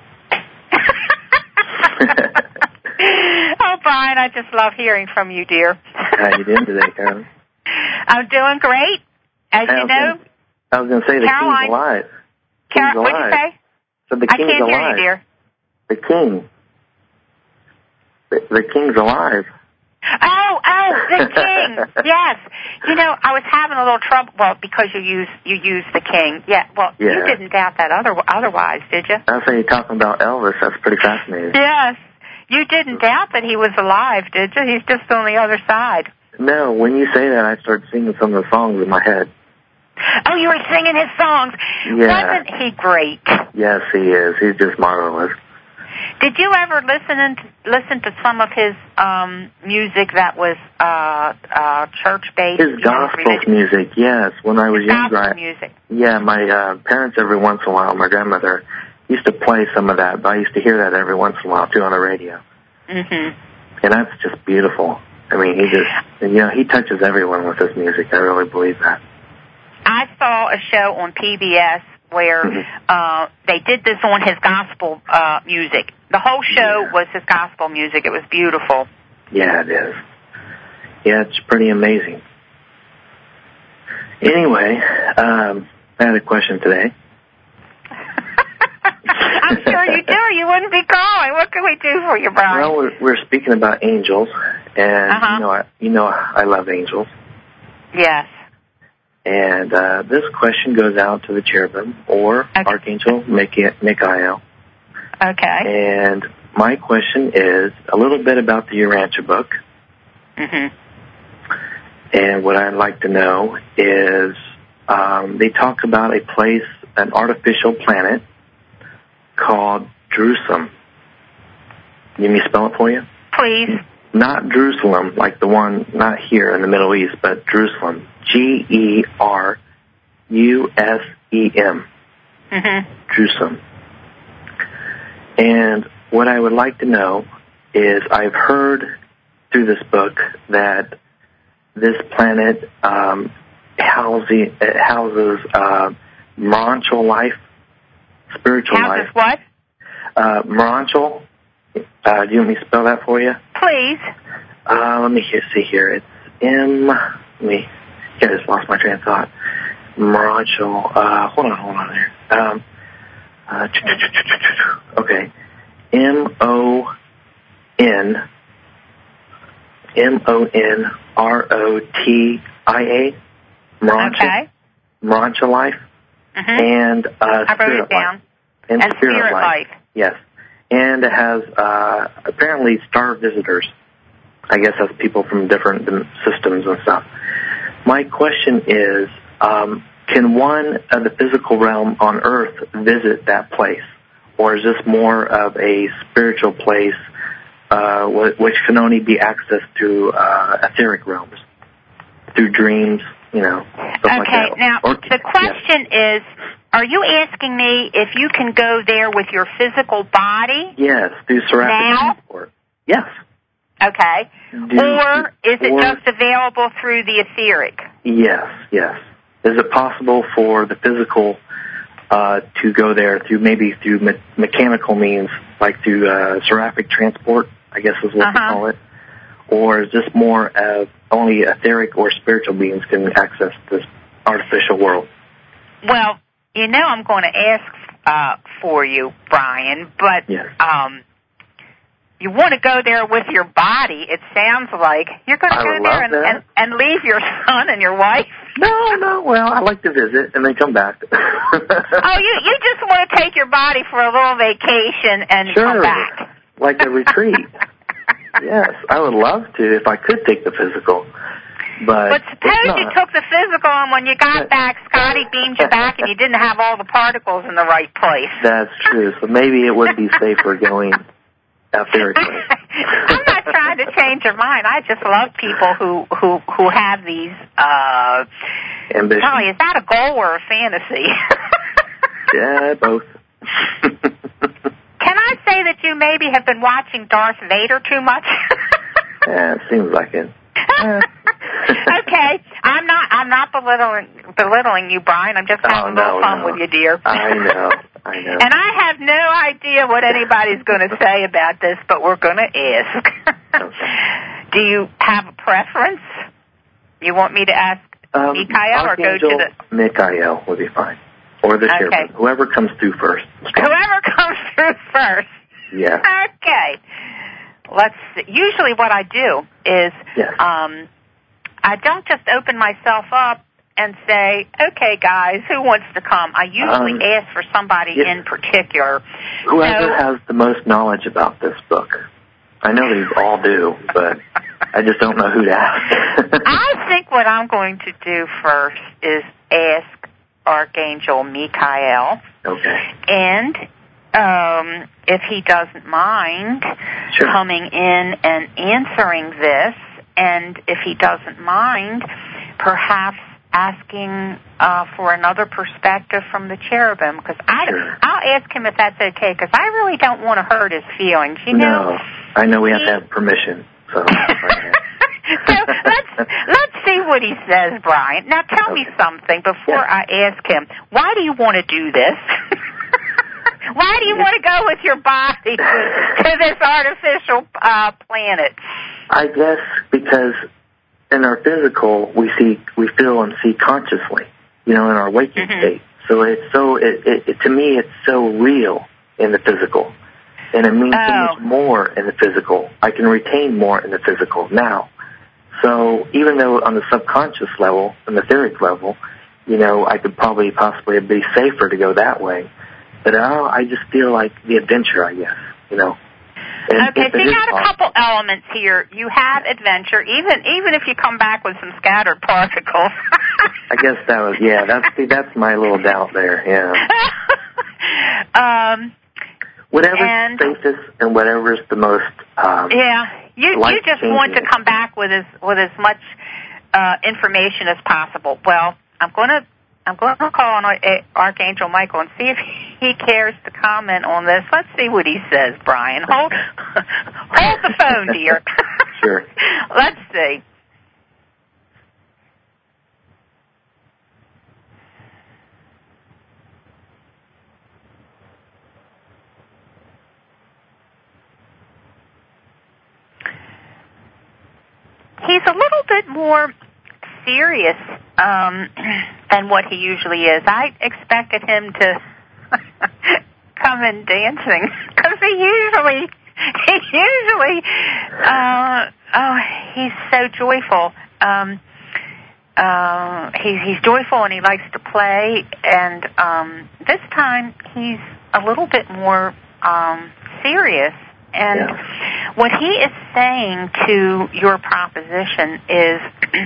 Oh, Brian, I just love hearing from you, dear. How you doing today, Karen? I'm doing great. As you know, Gonna, I was going to say the Caroline, king's alive. Car- King's what did you alive. say? So the I king's can't alive. hear you, dear. The king. The, the king's alive. Oh, oh, the king. Yes. You know, I was having a little trouble. Well, because you use you use the king. Yeah. Well, Yeah. you didn't doubt that other otherwise, did you? That's how you're talking about Elvis. That's pretty fascinating. Yes. You didn't doubt that he was alive, did you? He's just on the other side. No, when you say that, I start singing some of the songs in my head. Oh, you were singing his songs. Yeah. Wasn't he great? Yes, he is. He's just marvelous. Did you ever listen in, listen to some of his um, music that was uh, uh, church-based? His gospel music, yes. When I was his younger, gospel I, music. yeah, my uh, parents every once in a while, my grandmother, used to play some of that, but I used to hear that every once in a while, too, on the radio. Mm-hmm. And that's just beautiful. I mean, he just, you know, he touches everyone with his music. I really believe that. I saw a show on P B S where mm-hmm. uh, they did this on his gospel uh, music. The whole show yeah. was his gospel music. It was beautiful. Yeah, it is. Yeah, it's pretty amazing. Anyway, um, I had a question today. I'm sure you do. You wouldn't be calling. What can we do for you, Brian? Well, we're, we're speaking about angels, and uh-huh. you know, I, you know, I love angels. Yes. And uh, this question goes out to the cherubim or okay. Archangel Michael. Okay. And my question is a little bit about the Urantia book. Mm-hmm. And what I'd like to know is um, they talk about a place, an artificial planet called Jerusalem. Let me spell it for you? Please. Not Jerusalem, like the one not here in the Middle East, but Jerusalem. G E R U S E M. Mm-hmm. Jerusalem. And what I would like to know is I've heard through this book that this planet um, houses, it houses uh, Maranchal life, spiritual houses life. What? Uh, Maranchal. Uh, do you want me to spell that for you? Please. Uh, let me hear, see here. It's M. Let me. I just lost my train of thought. Maranchal. Uh, hold on, hold on there. Um, uh, okay. M O N. M O N R O T I A. Maranchal. Okay. Maranchal life. Mm-hmm. And uh, I wrote it down. life. And, and spirit, spirit life. life. Yes. And it has uh, apparently star visitors. I guess that's people from different systems and stuff. My question is, um, can one of the physical realm on Earth visit that place? Or is this more of a spiritual place uh, which can only be accessed through uh, etheric realms, through dreams, you know, stuff okay, like that? Okay, now or, the question yeah. is, are you asking me if you can go there with your physical body? Yes, through seraphic now? transport. Yes. Okay. Do, or is it or, just available through the etheric? Yes, yes. Is it possible for the physical uh, to go there through maybe through me- mechanical means, like through uh, seraphic transport, I guess is what uh-huh. they call it? Or is this more of only etheric or spiritual beings can access this artificial world? Well, you know I'm going to ask uh, for you, Brian, but yes. um, you want to go there with your body, it sounds like. You're going to I go there and, and, and leave your son and your wife? No, no. Well, I like to visit and then come back. Oh, you you just want to take your body for a little vacation and sure. come back. Like a retreat. Yes, I would love to if I could take the physical. But, but suppose you took the physical and when you got back, Scotty beamed you back and you didn't have all the particles in the right place. That's true. So maybe it would be safer going etherically. I'm not trying to change your mind. I just love people who who who have these. Uh, Ambition. Golly, is that a goal or a fantasy? Yeah, both. Can I say that you maybe have been watching Darth Vader too much? Yeah, it seems like it. Okay, I'm not. I'm not belittling belittling you, Brian. I'm just having oh, a little no, fun no. with you, dear. I know. I know. And I have no idea what anybody's going to say about this, but we're going to ask. Okay. Do you have a preference? You want me to ask um, Michael or go to the Michael would be fine, or the okay. chairman, whoever comes through first. Whoever comes through first. Yeah. Okay. Let's see. Usually what I do is yes. um, I don't just open myself up and say, okay, guys, who wants to come? I usually um, ask for somebody yes. in particular. Whoever so, has the most knowledge about this book. I know they all do, but I just don't know who to ask. I think what I'm going to do first is ask Archangel Michael. Okay. And um, if he doesn't mind sure. coming in and answering this, and if he doesn't mind, perhaps asking uh, for another perspective from the cherubim, because sure. I'll ask him if that's okay, because I really don't want to hurt his feelings. You no, know, I know we he, have to have permission. So, so let's let's see what he says, Brian. Now tell okay. me something before yeah. I ask him. Why do you want to do this? Why do you want to go with your body to, to this artificial uh, planet? I guess because in our physical, we see, we feel and see consciously, you know, in our waking mm-hmm. state. So it's so, it, it, it, to me, it's so real in the physical. And it means oh. so much more in the physical. I can retain more in the physical now. So even though on the subconscious level, on the etheric level, you know, I could probably possibly be safer to go that way. But uh, I just feel like the adventure, I guess, you know. And okay, so you got possible. a couple elements here. You have adventure, even even if you come back with some scattered particles. I guess that was, yeah, that's see, that's my little doubt there, yeah. um, whatever's and, safest and whatever's the most um, yeah, you you just want to come back with as with as much uh, information as possible. Well, I'm going to I'm going to call on Archangel Michael and see if he cares to comment on this. Let's see what he says, Brian. Hold, hold the phone, dear. Sure. Let's see. He's a little bit more serious um, than what he usually is. I expected him to come in dancing because he usually, he usually, uh, oh, he's so joyful. Um, uh, he's he's joyful and he likes to play. And um, this time he's a little bit more um, serious. And yeah. what he is saying to your proposition is,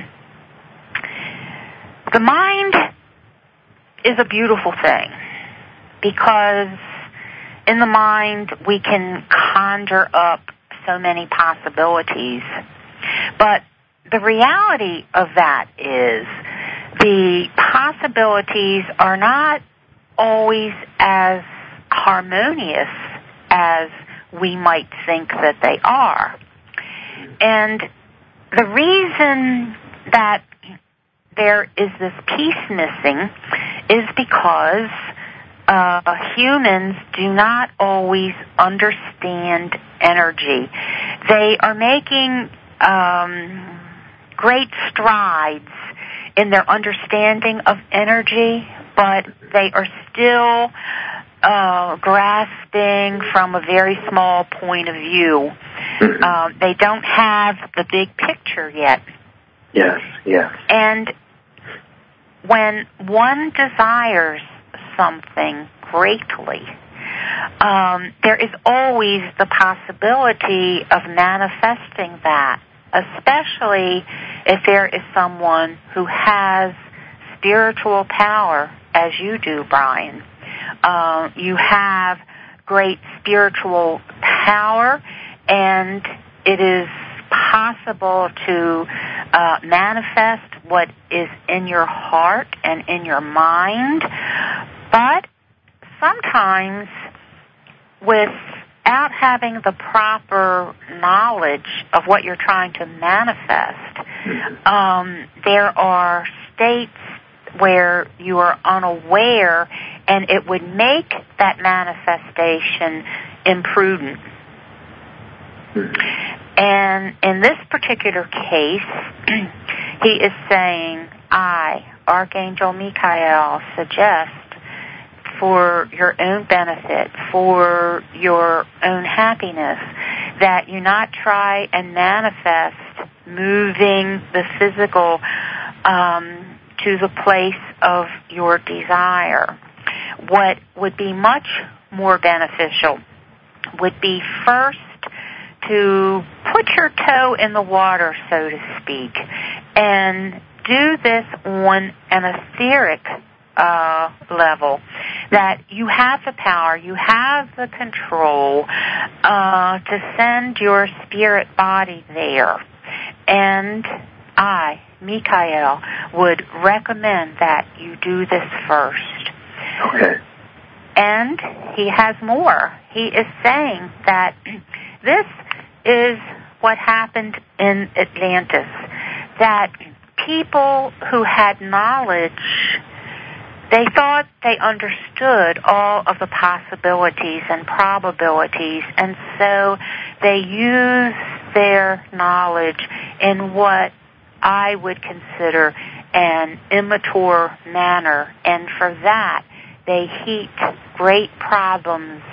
the mind is a beautiful thing because in the mind we can conjure up so many possibilities. But the reality of that is the possibilities are not always as harmonious as we might think that they are. And the reason that there is this piece missing is because uh, humans do not always understand energy. They are making um, great strides in their understanding of energy, but they are still uh, grasping from a very small point of view. Mm-hmm. Uh, they don't have the big picture yet. Yes, yes. And when one desires something greatly, um, there is always the possibility of manifesting that, especially if there is someone who has spiritual power, as you do, Brian. Uh, you have great spiritual power, and it is possible to uh, manifest what is in your heart and in your mind. But sometimes, without having the proper knowledge of what you're trying to manifest, um, there are states where you are unaware, and it would make that manifestation imprudent. And in this particular case, he is saying, I, Archangel Michael, suggest for your own benefit, for your own happiness, that you not try and manifest moving the physical um, to the place of your desire. What would be much more beneficial would be first to put your toe in the water, so to speak, and do this on an etheric uh, level, that you have the power, you have the control uh, to send your spirit body there. And I, Michael, would recommend that you do this first. Okay. And he has more. He is saying that this is what happened in Atlantis, that people who had knowledge, they thought they understood all of the possibilities and probabilities, and so they used their knowledge in what I would consider an immature manner, and for that they heaped great problems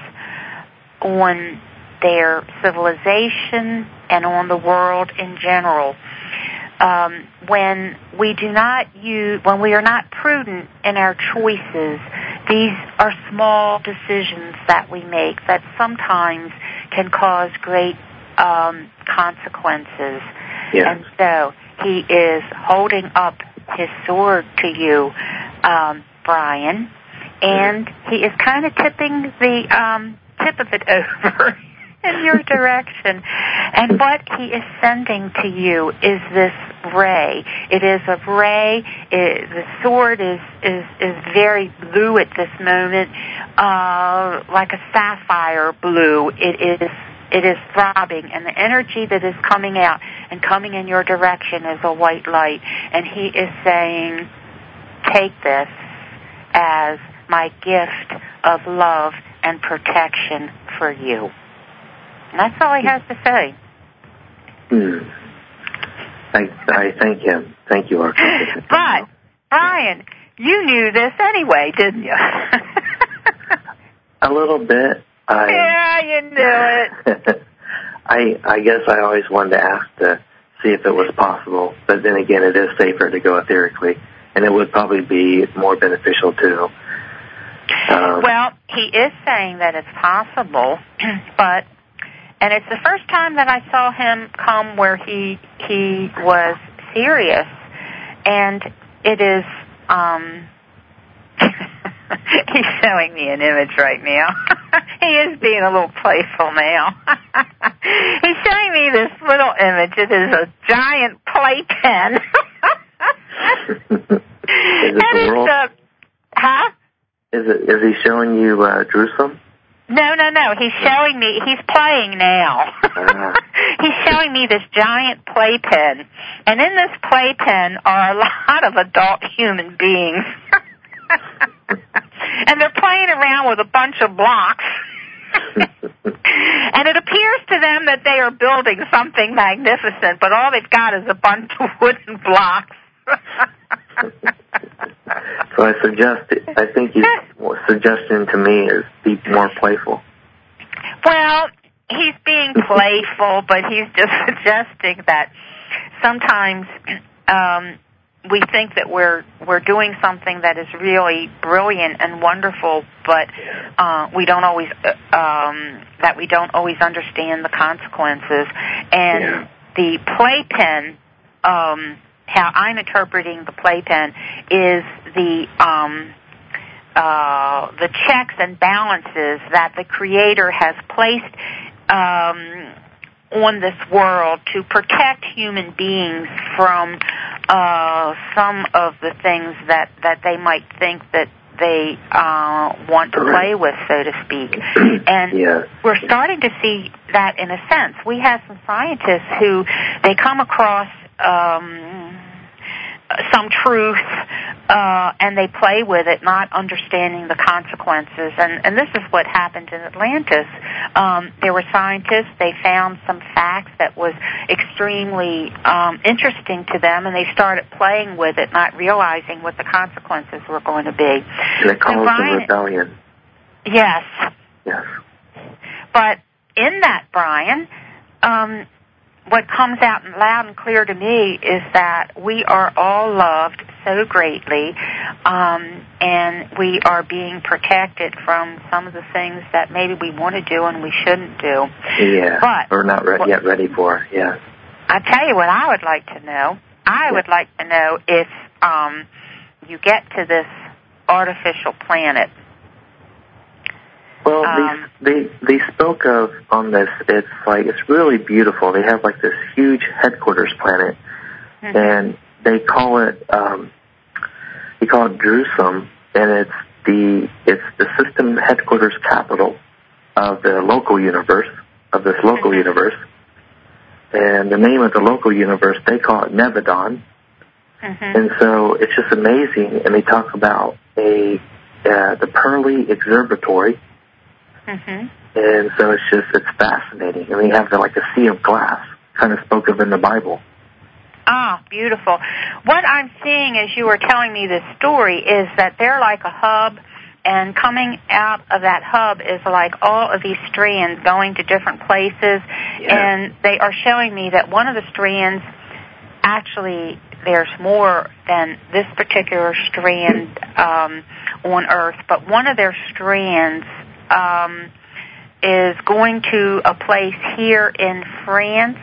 on their civilization and on the world in general. Um, when we do not use, when we are not prudent in our choices, these are small decisions that we make that sometimes can cause great um, consequences. Yeah. And so he is holding up his sword to you, um, Brian, and he is kind of tipping the um, tip of it over in your direction. And what he is sending to you is this ray. It is a ray. It, the sword is, is, is very blue at this moment, uh, like a sapphire blue. It is it is throbbing, and the energy that is coming out and coming in your direction is a white light. And he is saying, take this as my gift of love and protection for you. And that's all he has to say. Hmm. I, I thank him. Thank you, Archangel. But, Brian, you knew this anyway, didn't you? A little bit. I, yeah, you knew it. I I guess I always wanted to ask to see if it was possible, but then again, it is safer to go etherically, and it would probably be more beneficial too. Um, well, he is saying that it's possible, but, and it's the first time that I saw him come where he he was serious, and it is, um, he's showing me an image right now. He is being a little playful now. He's showing me this little image. It is a giant playpen. Is it the world? Uh, huh? Is it? Is he showing you uh, Jerusalem? No, no, no. He's showing me. He's playing now. Ah. He's showing me this giant playpen, and in this playpen are a lot of adult human beings, and they're playing around with a bunch of blocks. And it appears to them that they are building something magnificent, but all they've got is a bunch of wooden blocks. So I suggest, I think your suggestion to me is be more playful. Well, he's being playful, but he's just suggesting that sometimes um, we think that we're we're doing something that is really brilliant and wonderful, but uh, we don't always uh, um, that we don't always understand the consequences. And yeah. the playpen, um, how I'm interpreting the playpen, is the um, uh, the checks and balances that the Creator has placed Um, on this world to protect human beings from uh, some of the things that, that they might think that they uh, want to play with, so to speak. And yeah. we're starting to see that in a sense. We have some scientists who they come across um, some truth uh, and they play with it, not understanding the consequences. And, and this is what happened in Atlantis. Um, there were scientists, they found some facts that was extremely um, interesting to them, and they started playing with it, not realizing what the consequences were going to be. And it calls the rebellion. Yes. Yes. But in that, Brian, um, what comes out loud and clear to me is that we are all loved so greatly, um, and we are being protected from some of the things that maybe we want to do and we shouldn't do. Yeah, but we're not re- what, yet ready for, yeah. I tell you what I would like to know. I yeah. would like to know if um, you get to this artificial planet. Well, um, they, they they spoke of on this. It's like it's really beautiful. They have like this huge headquarters planet, mm-hmm. and they call it um, they call it Jerusalem, and it's the it's the system headquarters capital of the local universe of this local mm-hmm. universe, and the name of the local universe they call it Nebadon, mm-hmm. and so it's just amazing. And they talk about a uh, the Pearly Observatory. Mm-hmm. And so it's just, it's fascinating. And we have the, like a sea of glass, kind of spoke of in the Bible. Ah, beautiful. What I'm seeing as you were telling me this story is that they're like a hub, and coming out of that hub is like all of these strands going to different places. Yeah. And they are showing me that one of the strands, actually, there's more than this particular strand um, on Earth, but one of their strands Um, is going to a place here in France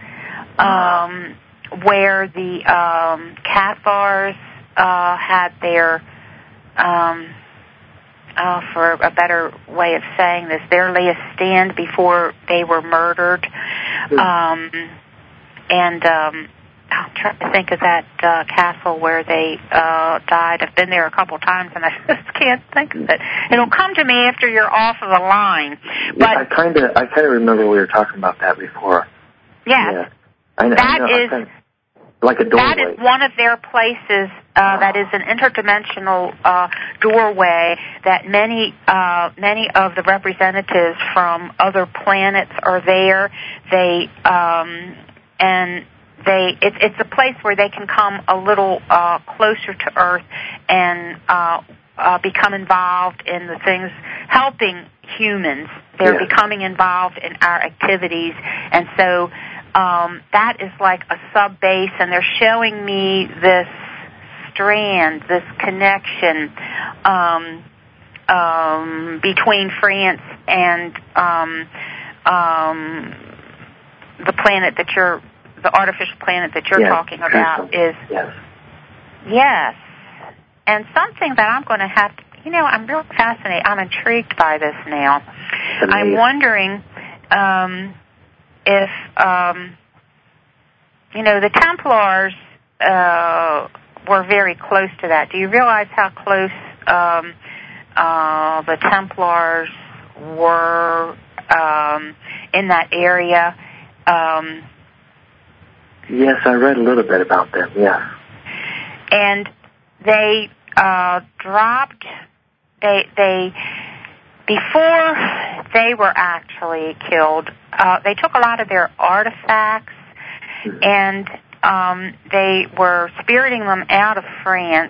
um, where the um, Cathars uh, had their, um, oh, for a better way of saying this, their last stand before they were murdered. Um, and um, I'm trying to think of that uh, castle where they uh, died. I've been there a couple times, and I just can't think of it. It'll come to me after you're off of the line. But yeah, I kind of, I kind of remember we were talking about that before. Yes, yeah, I know, that I know, is kinda, like a doorway. That is one of their places. Uh, that is an interdimensional uh, doorway that many, uh, many of the representatives from other planets are there. They um, and. They, it, it's a place where they can come a little uh, closer to Earth and uh, uh, become involved in the things, helping humans. They're yeah. becoming involved in our activities. And so um, that is like a sub-base, and they're showing me this strand, this connection um, um, between France and um, um, the planet that you're the artificial planet that you're yes, talking about is, yes. yes, and something that I'm going to have to, you know, I'm real fascinated, I'm intrigued by this now. Amazing. I'm wondering um, if, um, you know, the Templars uh, were very close to that. Do you realize how close um, uh, the Templars were um, in that area? Um Yes, I read a little bit about them, yeah. And they uh, dropped, they, they, before they were actually killed, uh, they took a lot of their artifacts mm-hmm. and um, they were spiriting them out of France,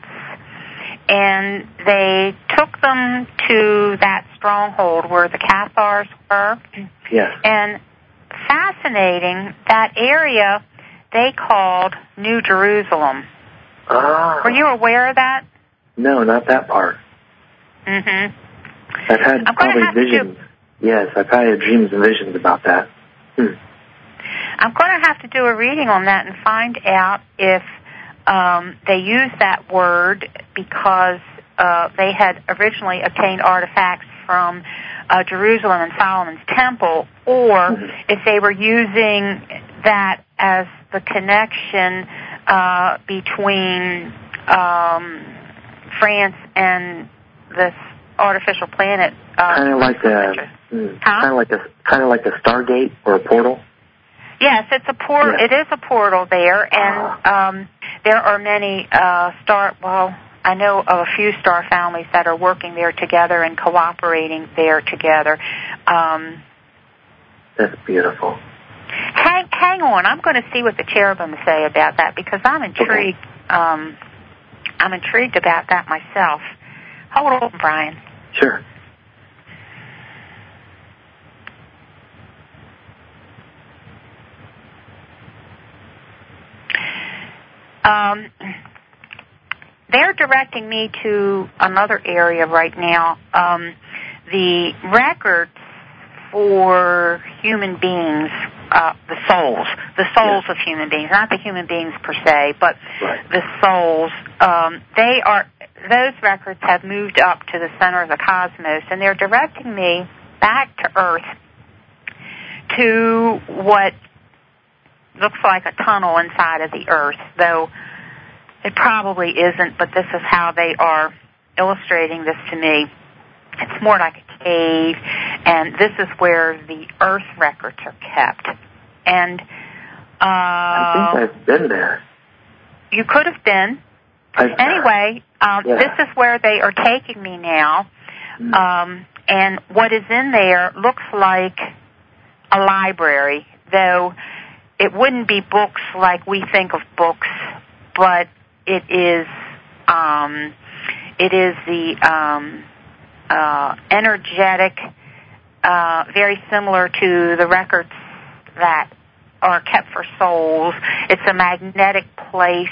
and they took them to that stronghold where the Cathars were. Yes. And fascinating, that area they called New Jerusalem. Ah. Were you aware of that? No, not that part. Mm-hmm. I've had I'm probably have visions. Do, yes, I've had dreams and visions about that. Hmm. I'm going to have to do a reading on that and find out if um, they use that word because uh, they had originally obtained artifacts from uh, Jerusalem and Solomon's Temple, or mm-hmm. if they were using that as the connection uh, between um, France and this artificial planet. Uh, kind of like a, mm, huh? kind of like a, kind of like a Stargate or a portal. Yes, it's a portal. Yeah. It is a portal there, and um, there are many uh, star. Well, I know of a few star families that are working there together and cooperating there together. Um, That's beautiful. Hang, hang on. I'm going to see what the cherubim say about that because I'm intrigued. Okay. Um, I'm intrigued about that myself. Hold on, Brian. Sure. Um, they're directing me to another area right now. Um, the records for human beings, uh, the souls, the souls yeah. of human beings, not the human beings per se, but right. the souls. Um, they are those records have moved up to the center of the cosmos, and they're directing me back to Earth to what looks like a tunnel inside of the Earth, though it probably isn't, but this is how they are illustrating this to me. It's more like a cave, and this is where the Earth records are kept. And uh, I think I've been there. You could have been. I've, anyway, um, yeah. this is where they are taking me now, mm. um, and what is in there looks like a library, though it wouldn't be books like we think of books, but it is um, it is the um, uh, energetic, uh, very similar to the records that are kept for souls. It's a magnetic place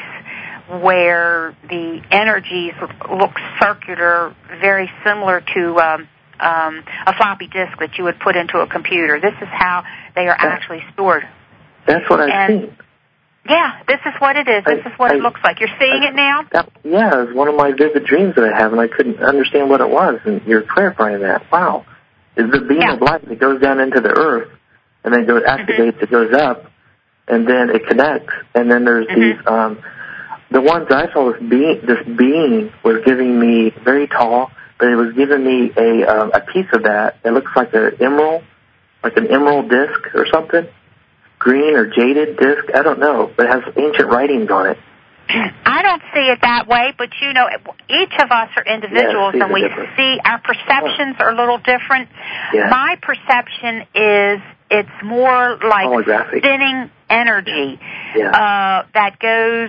where the energies look circular, very similar to um, um, a floppy disk that you would put into a computer. This is how they are actually stored. That's what I've and, seen. Yeah, this is what it is. This I, is what I, it looks like. You're seeing I, it now? That, yeah, it was one of my vivid dreams that I have, and I couldn't understand what it was, and you're clarifying that. Wow. It's the beam yeah. of light that goes down into the earth, and then goes activates, mm-hmm. it goes up, and then it connects, and then there's mm-hmm. these, um, the ones I saw, this being, this being was giving me, very tall, but it was giving me a, um, a piece of that. It looks like an emerald, like an emerald disc or something. Green or jaded disc, I don't know, but it has ancient writings on it. I don't see it that way, but you know, each of us are individuals, yeah, and we difference. see our perceptions oh. are a little different. Yeah. My perception is it's more like holographic. spinning energy yeah. Yeah. Uh, that goes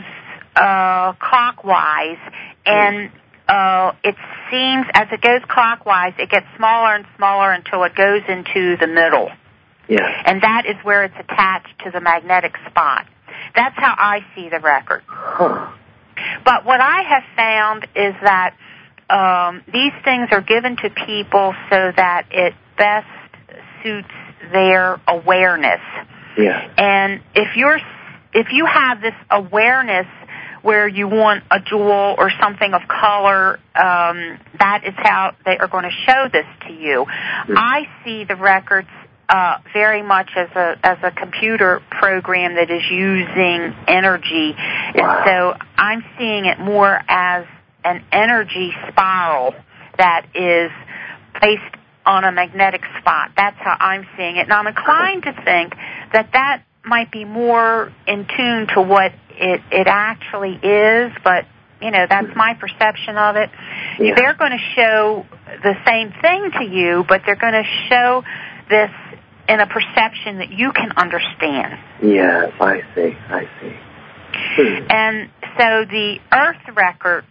uh, clockwise, and uh, it seems as it goes clockwise, it gets smaller and smaller until it goes into the middle. Yeah. And that is where it's attached to the magnetic spot. That's how I see the record. Huh. But what I have found is that um, these things are given to people so that it best suits their awareness. Yeah. And if you're, if you have this awareness where you want a jewel or something of color, um, that is how they are going to show this to you. Mm. I see the records Uh, very much as a as a computer program that is using energy, wow. and so I'm seeing it more as an energy spiral that is placed on a magnetic spot. That's how I'm seeing it. Now I'm inclined to think that that might be more in tune to what it it actually is, but you know, that's my perception of it. Yeah. They're going to show the same thing to you, but they're going to show this in a perception that you can understand. Yes, I see, I see. Hmm. And so the Earth records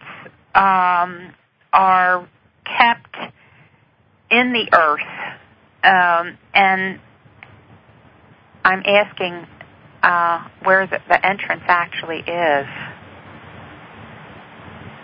um, are kept in the Earth, um, and I'm asking uh, where the, the entrance actually is.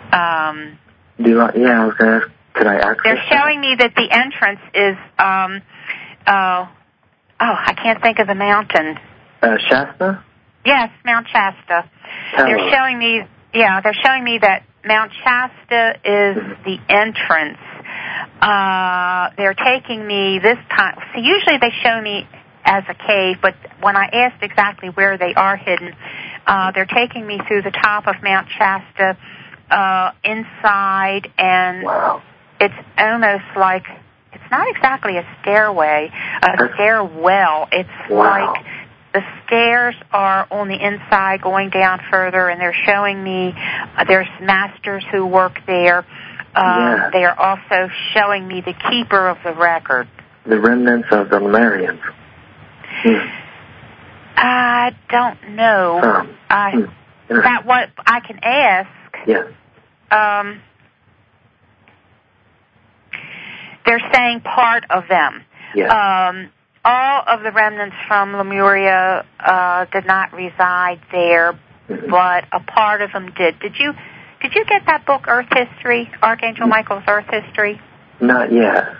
Um, Do I, yeah, I was going to ask, could I access They're showing me that the entrance is, um, uh, oh, I can't think of the mountain. Uh, Shasta? Yes, Mount Shasta. Hello. They're showing me, yeah, they're showing me that Mount Shasta is mm-hmm. the entrance. Uh, they're taking me this time. See, usually they show me as a cave, but when I asked exactly where they are hidden, uh, they're taking me through the top of Mount Shasta, uh, inside, and wow. It's almost like, it's not exactly a stairway, a stairwell. It's wow. like the stairs are on the inside going down further, and they're showing me uh, there's masters who work there. Um, yeah. They are also showing me the keeper of the record. The remnants of the Lemurians. Hmm. I don't know. Um, I, hmm. that what I can ask. Yes. Um, they're saying part of them. Yes. Um, all of the remnants from Lemuria uh, did not reside there, mm-hmm. but a part of them did. Did you did you get that book, Earth History, Archangel mm-hmm. Michael's Earth History? Not yet.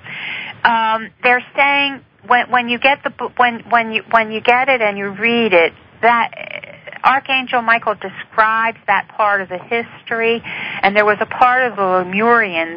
Um, they're saying when when you get the book, when when you when you get it and you read it, that Archangel Michael describes that part of the history, and there was a part of the Lemurians.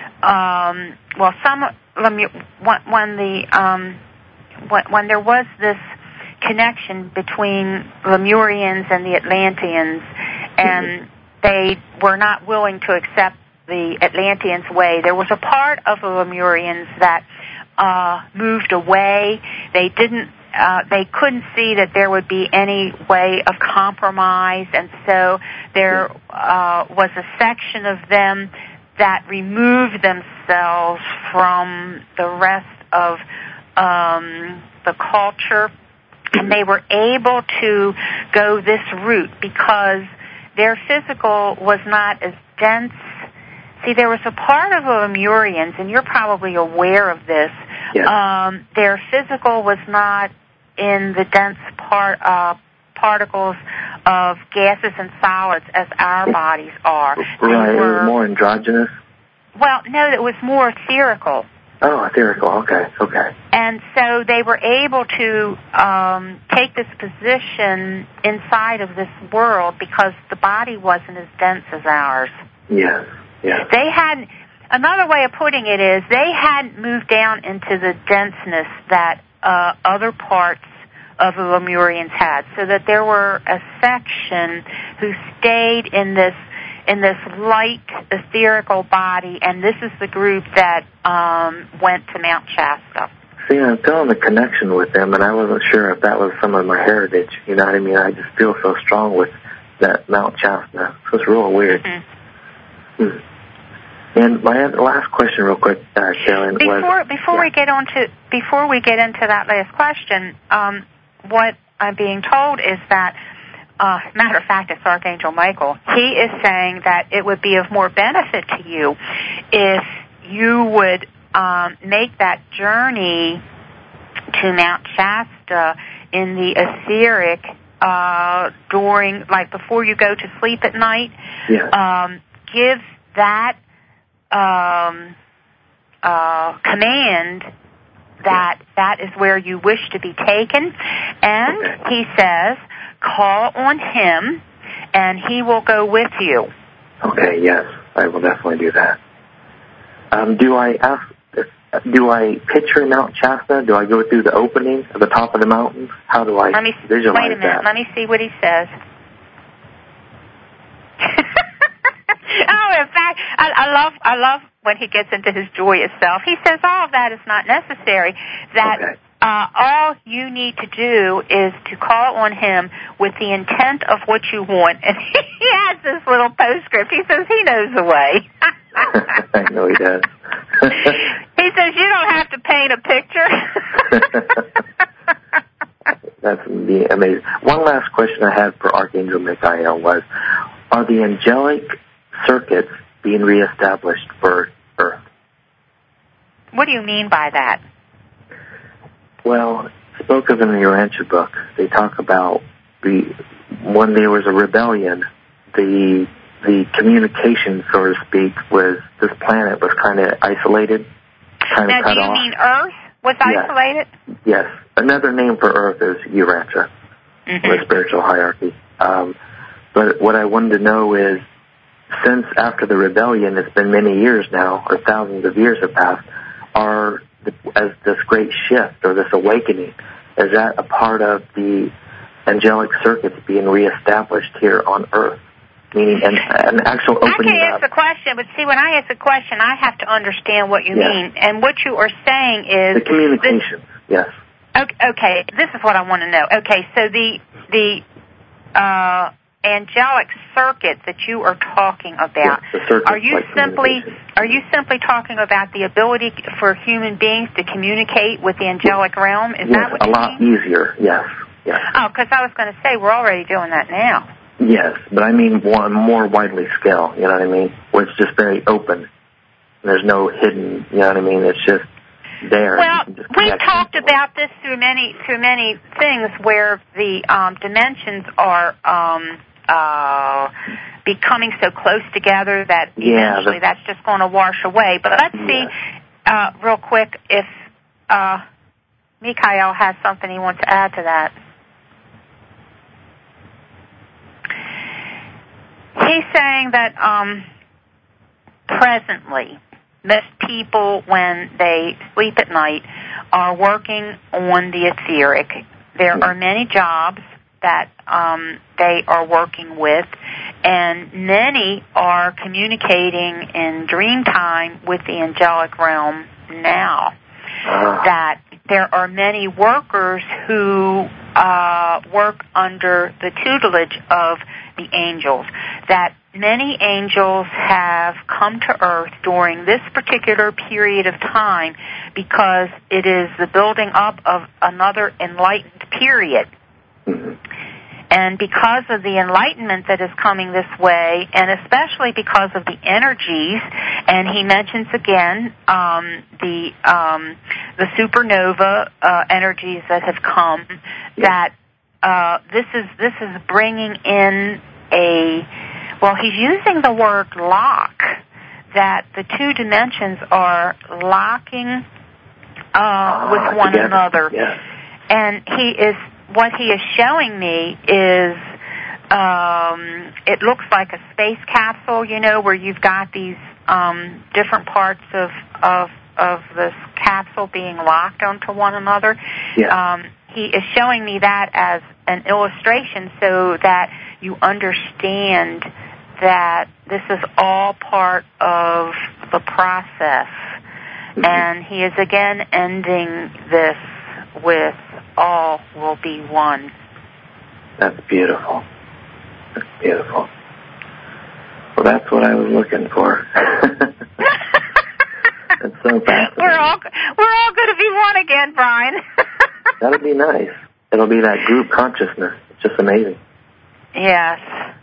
Um, well, some Lemur, when, when the um, when, when there was this connection between Lemurians and the Atlanteans, and mm-hmm. they were not willing to accept the Atlanteans' way. There was a part of the Lemurians that uh, moved away. They didn't. Uh, they couldn't see that there would be any way of compromise, and so there uh, was a section of them that removed themselves from the rest of um, the culture, and they were able to go this route because their physical was not as dense. See, there was a part of the Lemurians, and you're probably aware of this. Yes. Um, their physical was not in the dense part uh, particles of gases and solids as our bodies are. Right, they were, it was more androgynous? Well, no, it was more etherical. Oh, etherical, okay, okay. And so they were able to um, take this position inside of this world because the body wasn't as dense as ours. Yes, yes. They had, another way of putting it is, they hadn't moved down into the denseness that uh, other parts of the Lemurians had, so that there were a section who stayed in this in this light etherical body, and this is the group that um, went to Mount Shasta. See, I'm feeling the connection with them, and I wasn't sure if that was some of my heritage. You know what I mean? I just feel so strong with that Mount Shasta. So it's real weird. Mm-hmm. Hmm. And my other, last question, real quick, uh, Carolyn, before, was before yeah. we get on to before we get into that last question, um, what I'm being told is that, uh, matter of fact, it's Archangel Michael. He is saying that it would be of more benefit to you if you would um, make that journey to Mount Shasta in the etheric uh, during, like, before you go to sleep at night. Yeah. Um, give that um, uh, command that that is where you wish to be taken, and okay. he says, call on him, and he will go with you. Okay, yes, I will definitely do that. Um, do I ask? Do I picture Mount Shasta? Do I go through the opening at the top of the mountain? How do I let me, visualize wait a minute. that? Let me see what he says. Oh, in fact, I, I love I love when he gets into his joyous self. He says all of that is not necessary, that okay. uh, all you need to do is to call on him with the intent of what you want. And he has this little postscript. He says he knows the way. I know he does. He says you don't have to paint a picture. That's amazing. One last question I had for Archangel Michael was, are the angelic circuits being reestablished for Earth? What do you mean by that? Well, spoke of in the Urantia book, they talk about the when there was a rebellion, the the communication, so to speak, was this planet was kind of isolated, kind now, of cut off. Now, do you mean Earth was yes. isolated? Yes. Another name for Earth is Urantia, mm-hmm. the spiritual hierarchy. Um, but what I wanted to know is, since after the rebellion, it's been many years now, or thousands of years have passed, are the, as this great shift or this awakening, is that a part of the angelic circuits being reestablished here on Earth? Meaning an, an actual opening up. I can answer the question, but see, when I ask the question, I have to understand what you yes. mean. And what you are saying is... The communication, this, yes. Okay, okay, this is what I want to know. Okay, so the the uh, angelic circuit that you are talking about, yes, the circuit, are you like simply are you simply talking about the ability for human beings to communicate with the angelic realm? Is yes, that what you mean? Yes, a lot easier, yes. yes. Oh, because I was going to say, we're already doing that now. Yes, but I mean on more widely scale, you know what I mean? Where it's just very open. There's no hidden, you know what I mean? It's just there. Well, we've talked about this through many through many things where the um, dimensions are um, uh, becoming so close together that yeah, eventually that's just going to wash away. But let's yeah. see uh, real quick if uh, Mikhail has something he wants to add to that. He's saying that um, presently, most people, when they sleep at night, are working on the etheric. There are many jobs that um, they are working with, and many are communicating in dream time with the angelic realm now. That there are many workers who uh, work under the tutelage of the angels, that many angels have come to Earth during this particular period of time because it is the building up of another enlightened period. And because of the enlightenment that is coming this way, and especially because of the energies, and he mentions again um, the um, the supernova uh, energies that have come, that uh, this is this is bringing in a, well, he's using the word lock, that the two dimensions are locking uh, oh, with one together. another, yeah. and he is. What he is showing me is, um, it looks like a space capsule, you know, where you've got these um, different parts of, of of this capsule being locked onto one another. Yeah. Um, he is showing me that as an illustration so that you understand that this is all part of the process. Mm-hmm. And he is again ending this with, all will be one. That's beautiful. That's beautiful. Well, that's what I was looking for. That's so fascinating. We're all we're all going to be one again, Brian. That'll be nice. It'll be that group consciousness. It's just amazing. Yes.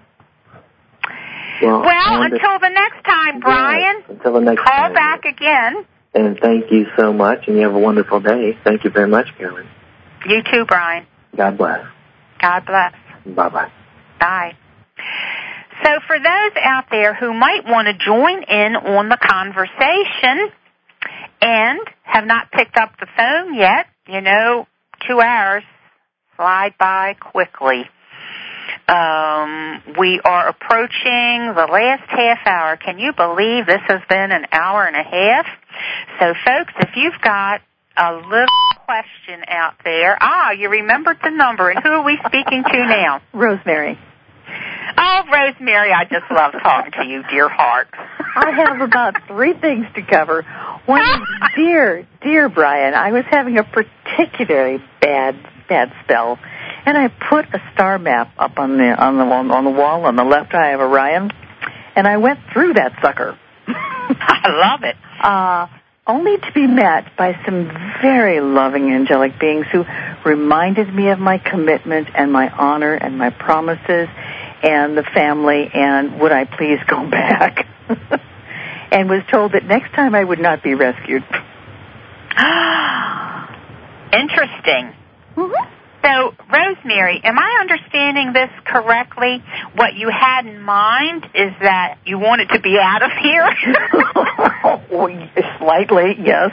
Well, well until the next time, Brian. Yes, until the next call time. Call back again. And thank you so much, and you have a wonderful day. Thank you very much, Carolyn. You too, Brian. God bless. God bless. Bye-bye. Bye. So for those out there who might want to join in on the conversation and have not picked up the phone yet, you know, two hours slide by quickly. Um, we are approaching the last half hour. Can you believe this has been an hour and a half? So, folks, if you've got a little question out there, ah, you remembered the number, and who are we speaking to now? Rosemary. Oh, Rosemary, I just love talking to you, dear heart. I have about three things to cover. One is, dear, dear Brian, I was having a particularly bad, bad spell, and I put a star map up on the on the on the wall on the left eye of Orion, and I went through that sucker. I love it. Uh, only to be met by some very loving angelic beings who reminded me of my commitment and my honor and my promises and the family, and would I please go back? And was told that next time I would not be rescued. Interesting. Mm-hmm. So, Rosemary, am I understanding this correctly? What you had in mind is that you wanted to be out of here? Oh, slightly, yes.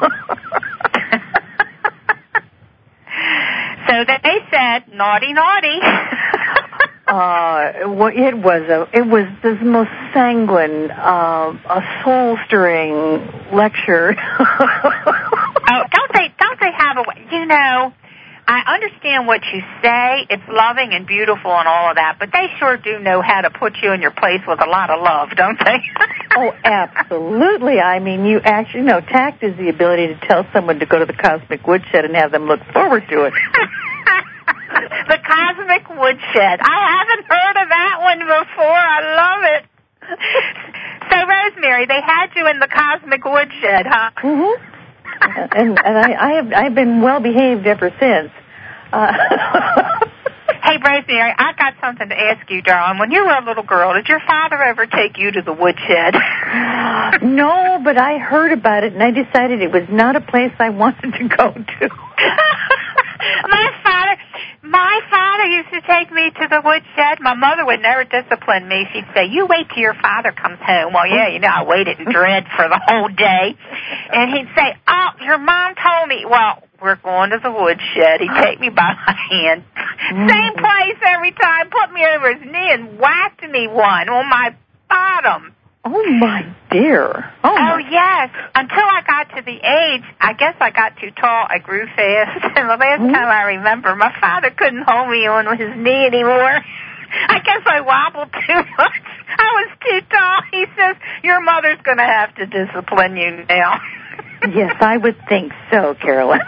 So they said, naughty, naughty. Uh, well, it was a, it was the most sanguine, uh, a soul-stirring lecture. Oh, don't they, don't they have a, you know, I understand what you say. It's loving and beautiful and all of that, but they sure do know how to put you in your place with a lot of love, don't they? Oh, absolutely. I mean, you actually, you know, tact is the ability to tell someone to go to the Cosmic Woodshed and have them look forward to it. The Cosmic Woodshed. I haven't heard of that one before. I love it. So, Rosemary, they had you in the Cosmic Woodshed, huh? Mm-hmm. and and I, I have I've been well behaved ever since. Uh, Hey, Rosemary, I got something to ask you, darling. When you were a little girl, did your father ever take you to the woodshed? No, but I heard about it, and I decided it was not a place I wanted to go to. My father, my father used to take me to the woodshed. My mother would never discipline me. She'd say, "You wait till your father comes home." Well, yeah, you know, I waited in dread for the whole day. And he'd say, "Oh, your mom told me." Well, we're going to the woodshed. He'd take me by my hand. Same place every time. Put me over his knee and whacked me one on my bottom. Oh, my dear. Oh, Oh, my. yes. Until I got to the age, I guess I got too tall. I grew fast. And the last Mm-hmm. time I remember, my father couldn't hold me on his knee anymore. I guess I wobbled too much. I was too tall. He says, "Your mother's going to have to discipline you now." Yes, I would think so, Carolyn.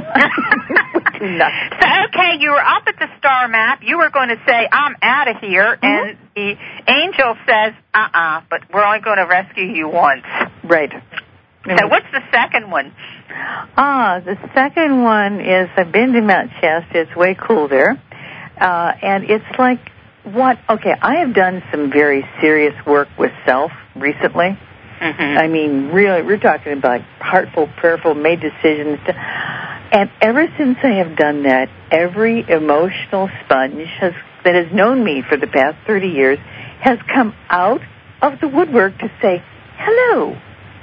So, okay, you were up at the star map. You were going to say, "I'm out of here," mm-hmm. and the angel says, uh-uh, but we're only going to rescue you once. Right. So what's the second one? Ah, the second one is I've been to Mount Shasta. It's way cool there. Uh, and it's like what, okay, I have done some very serious work with self recently. Mm-hmm. I mean, really, we're talking about heartful, prayerful, made decisions. To, and ever since I have done that, every emotional sponge has, that has known me for the past thirty years has come out of the woodwork to say, hello.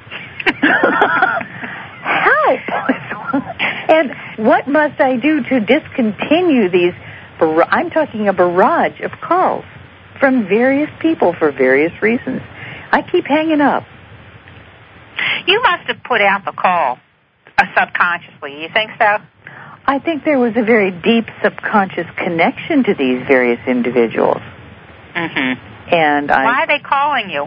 Help. And what must I do to discontinue these, I'm talking a barrage of calls from various people for various reasons. I keep hanging up. You must have put out the call uh, subconsciously. You think so? I think there was a very deep subconscious connection to these various individuals. Mm-hmm. And I, why are they calling you?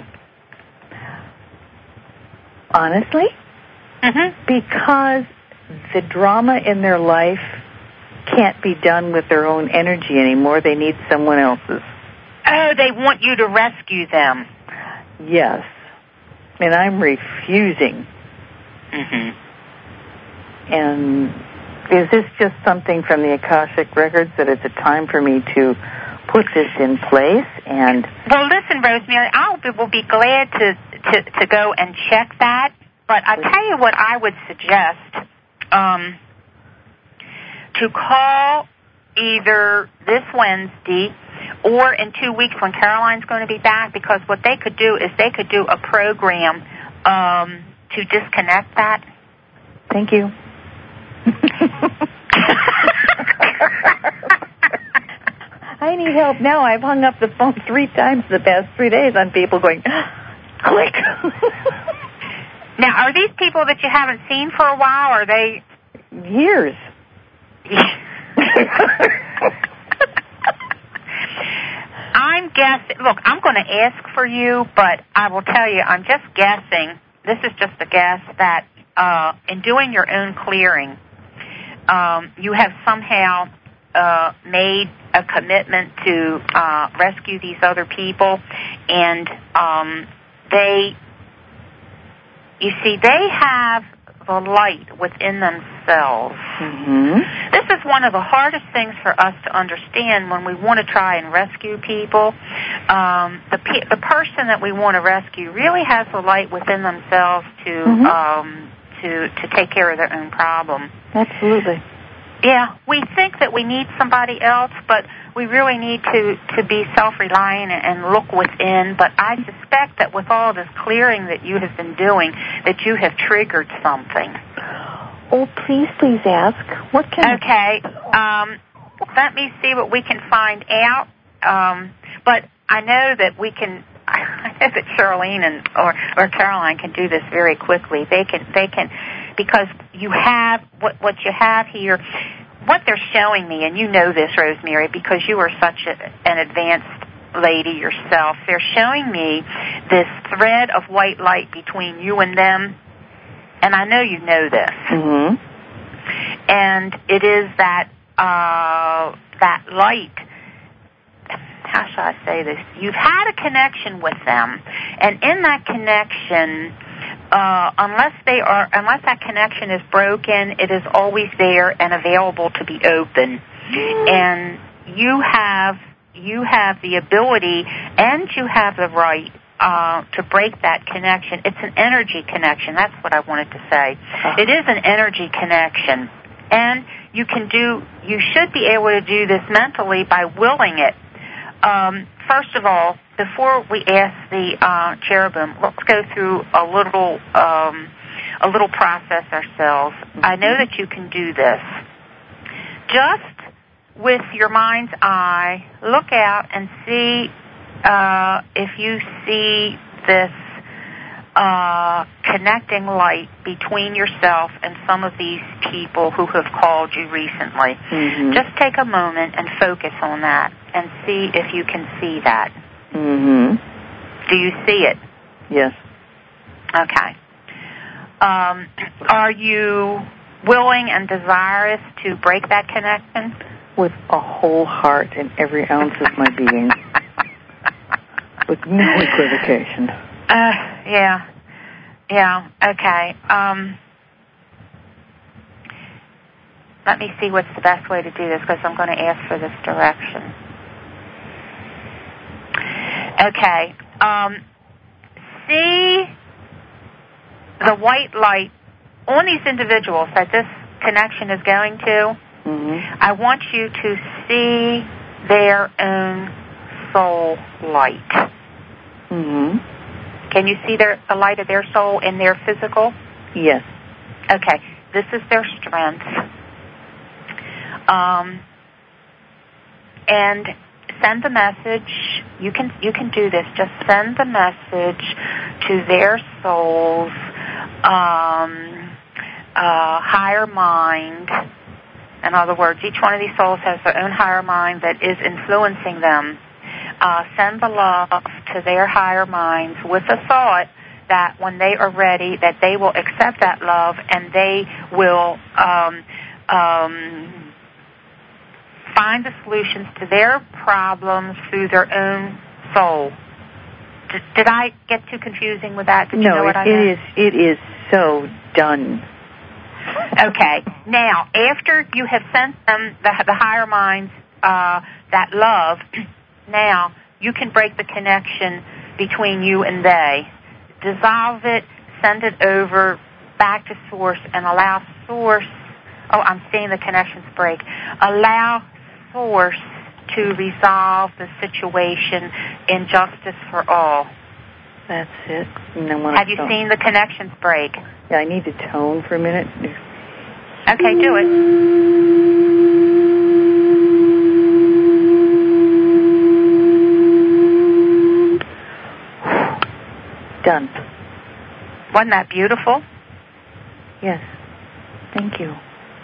Honestly? Mm-hmm. Because the drama in their life can't be done with their own energy anymore. They need someone else's. Oh, they want you to rescue them. Yes. And I'm refusing. Mm-hmm. And is this just something from the Akashic Records that it's a time for me to put this in place? And well, listen, Rosemary, I will be glad to, to, to go and check that. But I tell you what I would suggest, um, to call either this Wednesday or in two weeks when Caroline's going to be back, because what they could do is they could do a program um, to disconnect that. Thank you. I need help now. I've hung up the phone three times the past three days on people going, click. Now, are these people that you haven't seen for a while, or are they? Years. I'm guessing, look, I'm going to ask for you, but I will tell you, I'm just guessing, this is just a guess, that uh, in doing your own clearing, um, you have somehow uh, made a commitment to uh, rescue these other people, and um, they, you see, they have the light within themselves. Mm-hmm. This is one of the hardest things for us to understand when we want to try and rescue people. Um, the pe- the person that we want to rescue really has the light within themselves to mm-hmm. um, to to take care of their own problem. Absolutely. Yeah, we think that we need somebody else, but we really need to, to be self-reliant and look within. But I suspect that with all this clearing that you have been doing, that you have triggered something. Oh, please, please ask. What can Okay. Um, let me see what we can find out. Um, but I know that we can. I know that Charlene and or or Caroline can do this very quickly. They can. They can. Because you have, what, what you have here, what they're showing me, and you know this, Rosemary, because you are such a, an advanced lady yourself, they're showing me this thread of white light between you and them, and I know you know this. Mm-hmm. And it is that, uh, that light, how shall I say this? You've had a connection with them, and in that connection, Uh, unless they are, unless that connection is broken, it is always there and available to be open. And you have, you have the ability and you have the right uh, to break that connection. It's an energy connection. That's what I wanted to say. It is an energy connection, and you can do, you should be able to do this mentally by willing it. Um, first of all, before we ask the uh, cherubim, let's go through a little um, a little process ourselves. Mm-hmm. I know that you can do this. Just with your mind's eye, look out and see uh, if you see this uh, connecting light between yourself and some of these people who have called you recently. Mm-hmm. Just take a moment and focus on that and see if you can see that. Mm-hmm. Do you see it? Yes. Okay. Um, are you willing and desirous to break that connection? With a whole heart and every ounce of my being. With no equivocation. Uh, yeah. Yeah, okay. Um, let me see what's the best way to do this, because I'm going to ask for this direction. Okay. Um, see the white light on these individuals that this connection is going to. Mm-hmm. I want you to see their own soul light. Mm-hmm. Can you see their, the light of their soul in their physical? Yes. Okay. This is their strength. Um, and send the message. You can you can do this. Just send the message to their souls, um, uh, higher mind. In other words, each one of these souls has their own higher mind that is influencing them. Uh, send the love to their higher minds with the thought that when they are ready, that they will accept that love and they will um, um, find the solutions to their problems through their own soul. D- did I get too confusing with that? Did no, you know what it, I it meant? is. It is so done. Okay. Now, after you have sent them, the, the higher minds, uh, that love, now you can break the connection between you and they. Dissolve it, send it over back to Source, and allow Source, oh, I'm seeing the connections break, allow Source to resolve the situation in justice for all. That's it. And then when Have I you tone. seen the connections break? Yeah, I need to tone for a minute. Okay, do it. Done. Wasn't that beautiful? Yes. Thank you.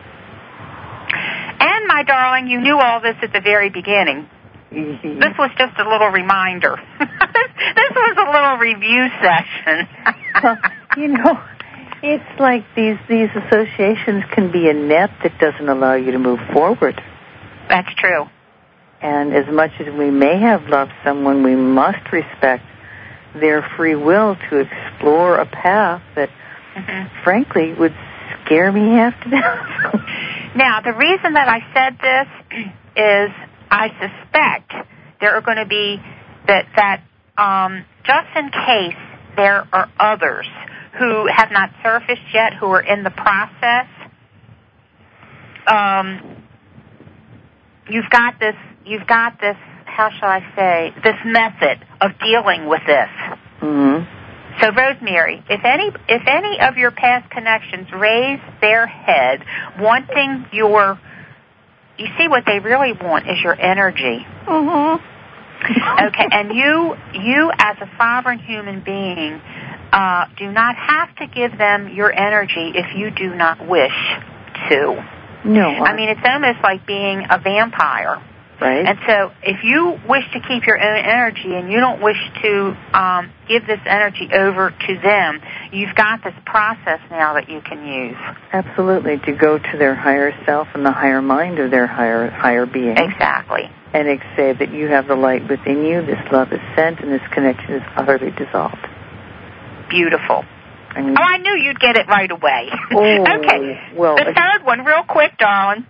And, my darling, you knew all this at the very beginning. Mm-hmm. This was just a little reminder. This was a little review session. Well, you know, it's like these these associations can be a net that doesn't allow you to move forward. That's true. And as much as we may have loved someone, we must respect their free will to explore a path that, mm-hmm. frankly, would scare me half to death. Now, the reason that I said this is I suspect there are going to be that, that um, just in case there are others who have not surfaced yet, who are in the process um, you've got this, you've got this, how shall I say, this method of dealing with this. Mm-hmm. So, Rosemary, if any, if any of your past connections raise their head wanting your, you see what they really want is your energy. Mm-hmm. Okay, and you, you as a sovereign human being, uh, do not have to give them your energy if you do not wish to. No. I mean, it's almost like being a vampire. Right. And so if you wish to keep your own energy and you don't wish to um, give this energy over to them, you've got this process now that you can use. Absolutely, to go to their higher self and the higher mind of their higher higher being. Exactly. And say that you have the light within you, this love is sent, and this connection is utterly dissolved. Beautiful. And oh, I knew you'd get it right away. Oh, okay. Well, the third one, real quick, darling.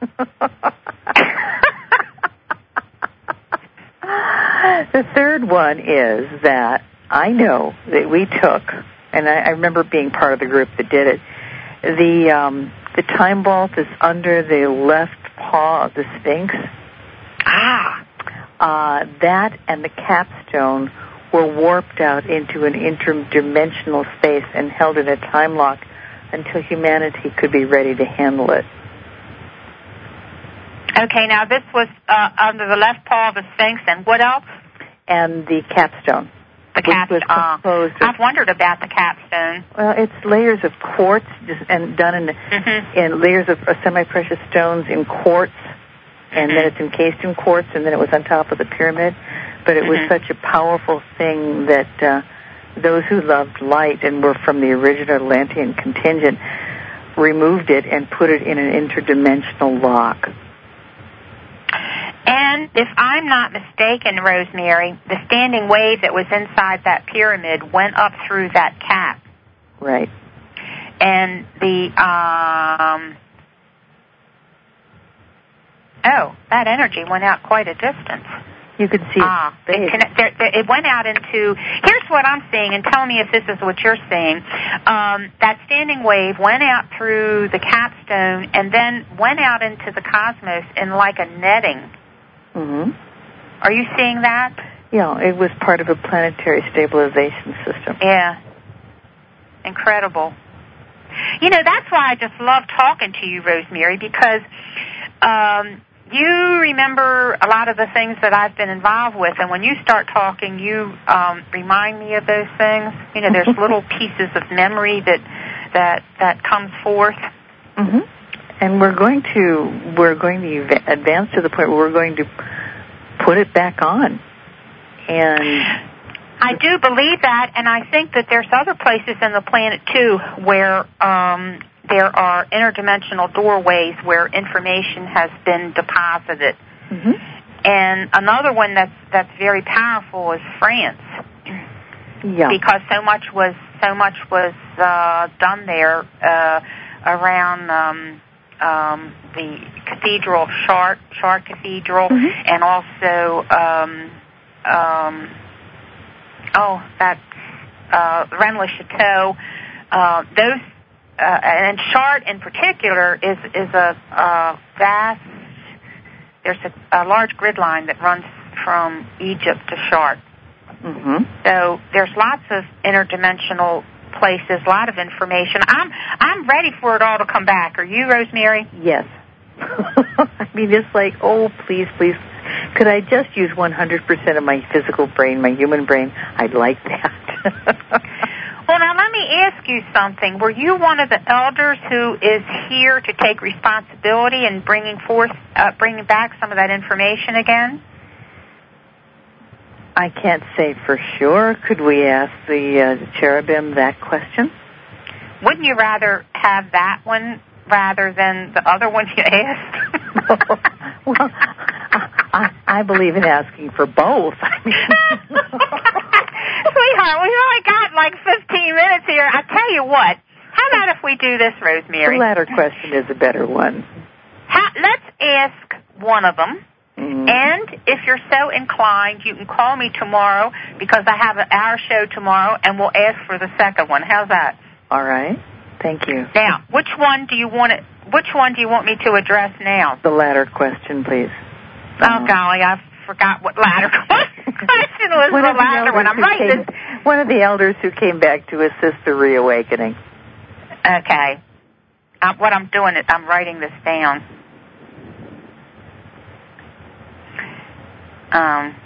The third one is that I know that we took, and I, I remember being part of the group that did it, the um, the time vault is under the left paw of the Sphinx. Ah. Uh, that and the capstone were warped out into an interdimensional space and held in a time lock until humanity could be ready to handle it. Okay, now this was uh, under the left paw of the Sphinx, and what else? And the capstone. The capstone. Uh, I've wondered about the capstone. Well, it's layers of quartz just, and done in, mm-hmm. in layers of uh, semi-precious stones in quartz, and mm-hmm. then it's encased in quartz, and then it was on top of the pyramid. But it mm-hmm. was such a powerful thing that uh, those who loved light and were from the original Atlantean contingent removed it and put it in an interdimensional lock. And if I'm not mistaken, Rosemary, the standing wave that was inside that pyramid went up through that cap. Right. And the, um, oh, that energy went out quite a distance. You could see ah, it. It, connect, there, there, it went out into, here's what I'm seeing, and tell me if this is what you're seeing. Um, that standing wave went out through the capstone and then went out into the cosmos in like a netting. Mm-hmm. Are you seeing that? Yeah, it was part of a planetary stabilization system. Yeah. Incredible. You know, that's why I just love talking to you, Rosemary, because um, you remember a lot of the things that I've been involved with, and when you start talking, you um, remind me of those things. You know, there's little pieces of memory that that that comes forth. Mm-hmm. And we're going to we're going to advance to the point where we're going to put it back on. And I do believe that, and I think that there's other places in the planet too where um, there are interdimensional doorways where information has been deposited. Mm-hmm. And another one that's that's very powerful is France. Yeah. Because so much was so much was uh, done there uh, around um, um, the cathedral, Chartres, Chartres Cathedral, mm-hmm. and also um, um, oh that uh, Rennes-le-Chateau. Uh, those uh, and Chartres in particular is is a, a vast. There's a, a large grid line that runs from Egypt to Chartres. Mm-hmm. So there's lots of interdimensional places, a lot of information. I'm I'm ready for it all to come back. Are you, Rosemary? Yes. I mean, it's like, oh, please, please, could I just use one hundred percent of my physical brain, my human brain? I'd like that. Well, now let me ask you something. Were you one of the elders who is here to take responsibility and bringing forth, uh, bringing back some of that information again? I can't say for sure. Could we ask the uh, cherubim that question? Wouldn't you rather have that one rather than the other one you asked? Well, I, I believe in asking for both. I mean, sweetheart, we've only got like fifteen minutes here. I tell you what, how about if we do this, Rosemary? The latter question is a better one. How, let's ask one of them. Mm-hmm. And if you're so inclined, you can call me tomorrow because I have an hour show tomorrow, and we'll ask for the second one. How's that? All right. Thank you. Now, which one do you want to which one do you want me to address now? The latter question, please. Oh, uh, golly, I forgot what latter question was one the of the latter one. I'm writing came, this. One of the elders who came back to assist the reawakening. Okay. Uh, what I'm doing is I'm writing this down. Um,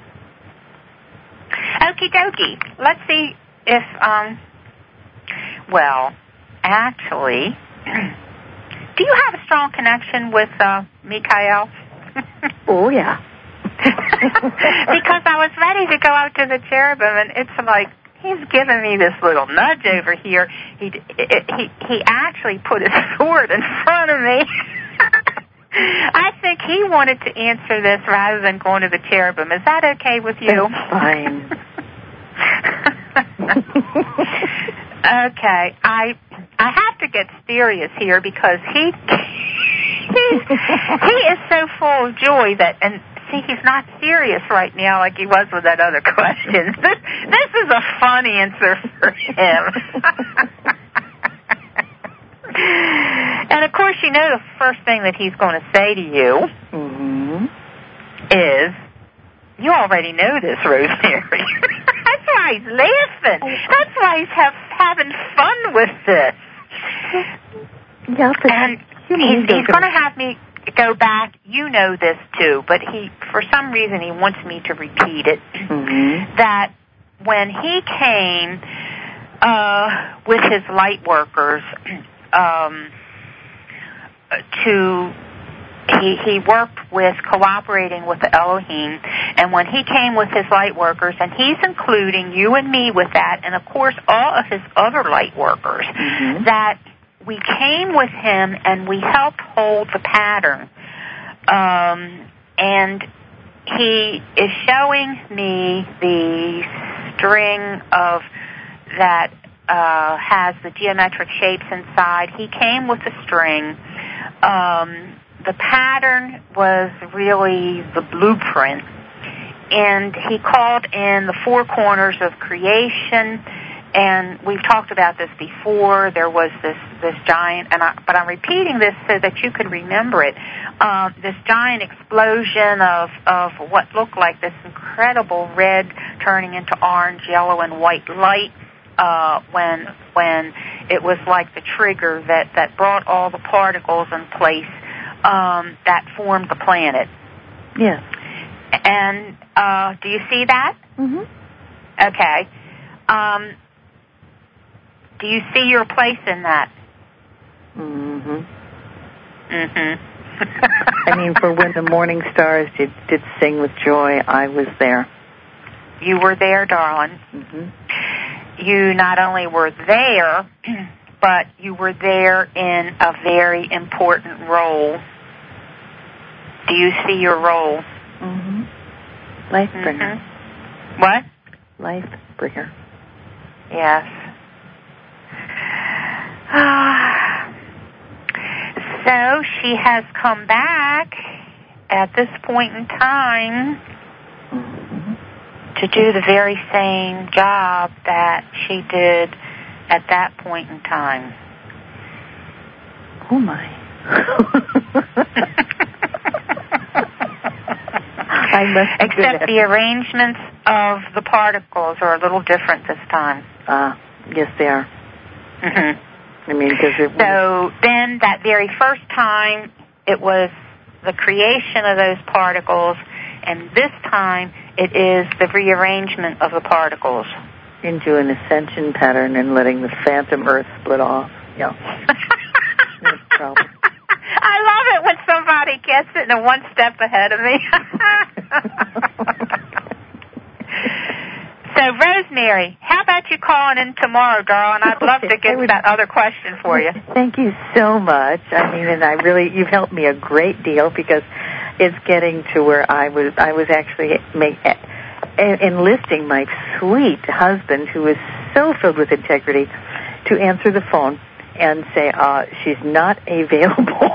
okie dokie. Let's see if, um, well, actually, do you have a strong connection with uh, Mikhail? Oh, yeah. Because I was ready to go out to the cherubim, and it's like, he's giving me this little nudge over here. He he he actually put his sword in front of me. I think he wanted to answer this rather than going to the cherubim. Is that okay with you? That's fine. Okay, I I have to get serious here because he he he is so full of joy that, and see, he's not serious right now like he was with that other question. This this is a fun answer for him. And of course, you know the first thing that he's going to say to you mm-hmm. is, "You already know this, Rosemary." That's why he's laughing. That's why he's have, having fun with this. Yeah, but and he's, he's going to have me go back. You know this too, but he, for some reason, he wants me to repeat it. Mm-hmm. That when he came uh, with his light workers um, to. He, he worked with cooperating with the Elohim, and when he came with his light workers, and he's including you and me with that, and of course all of his other light workers, mm-hmm. that we came with him and we helped hold the pattern. Um, and he is showing me the string of that uh, has the geometric shapes inside. He came with the string. Um, The pattern was really the blueprint, and he called in the four corners of creation, and we've talked about this before. There was this, this giant, and I, but I'm repeating this so that you can remember it, um, this giant explosion of, of what looked like this incredible red turning into orange, yellow, and white light, uh, when when it was like the trigger that, that brought all the particles in place Um, that formed the planet. Yes. And uh, do you see that? Mm-hmm. Okay. Um, do you see your place in that? Mm-hmm. Mm-hmm. I mean, for when the morning stars did, did sing with joy, I was there. You were there, darling. Mm-hmm. You not only were there, but you were there in a very important role. Do you see your role? Mm-hmm. Life bringer. Mm-hmm. What? Life bringer. Yes. So she has come back at this point in time mm-hmm. to do the very same job that she did at that point in time. Oh, my. I must Except the arrangements of the particles are a little different this time. Ah, uh, yes, they are. Mm-hmm. I mean, because it was... So then that very first time, it was the creation of those particles, and this time it is the rearrangement of the particles. Into an ascension pattern and letting the phantom earth split off. Yeah. No problem. I love it when somebody gets it and they're one step ahead of me. So, Rosemary, how about you calling in tomorrow, darling? I'd love to get that other question for you. Thank you so much. I mean, and I really, you've helped me a great deal because it's getting to where I was, I was actually make, enlisting my sweet husband, who is so filled with integrity, to answer the phone and say, uh, she's not available.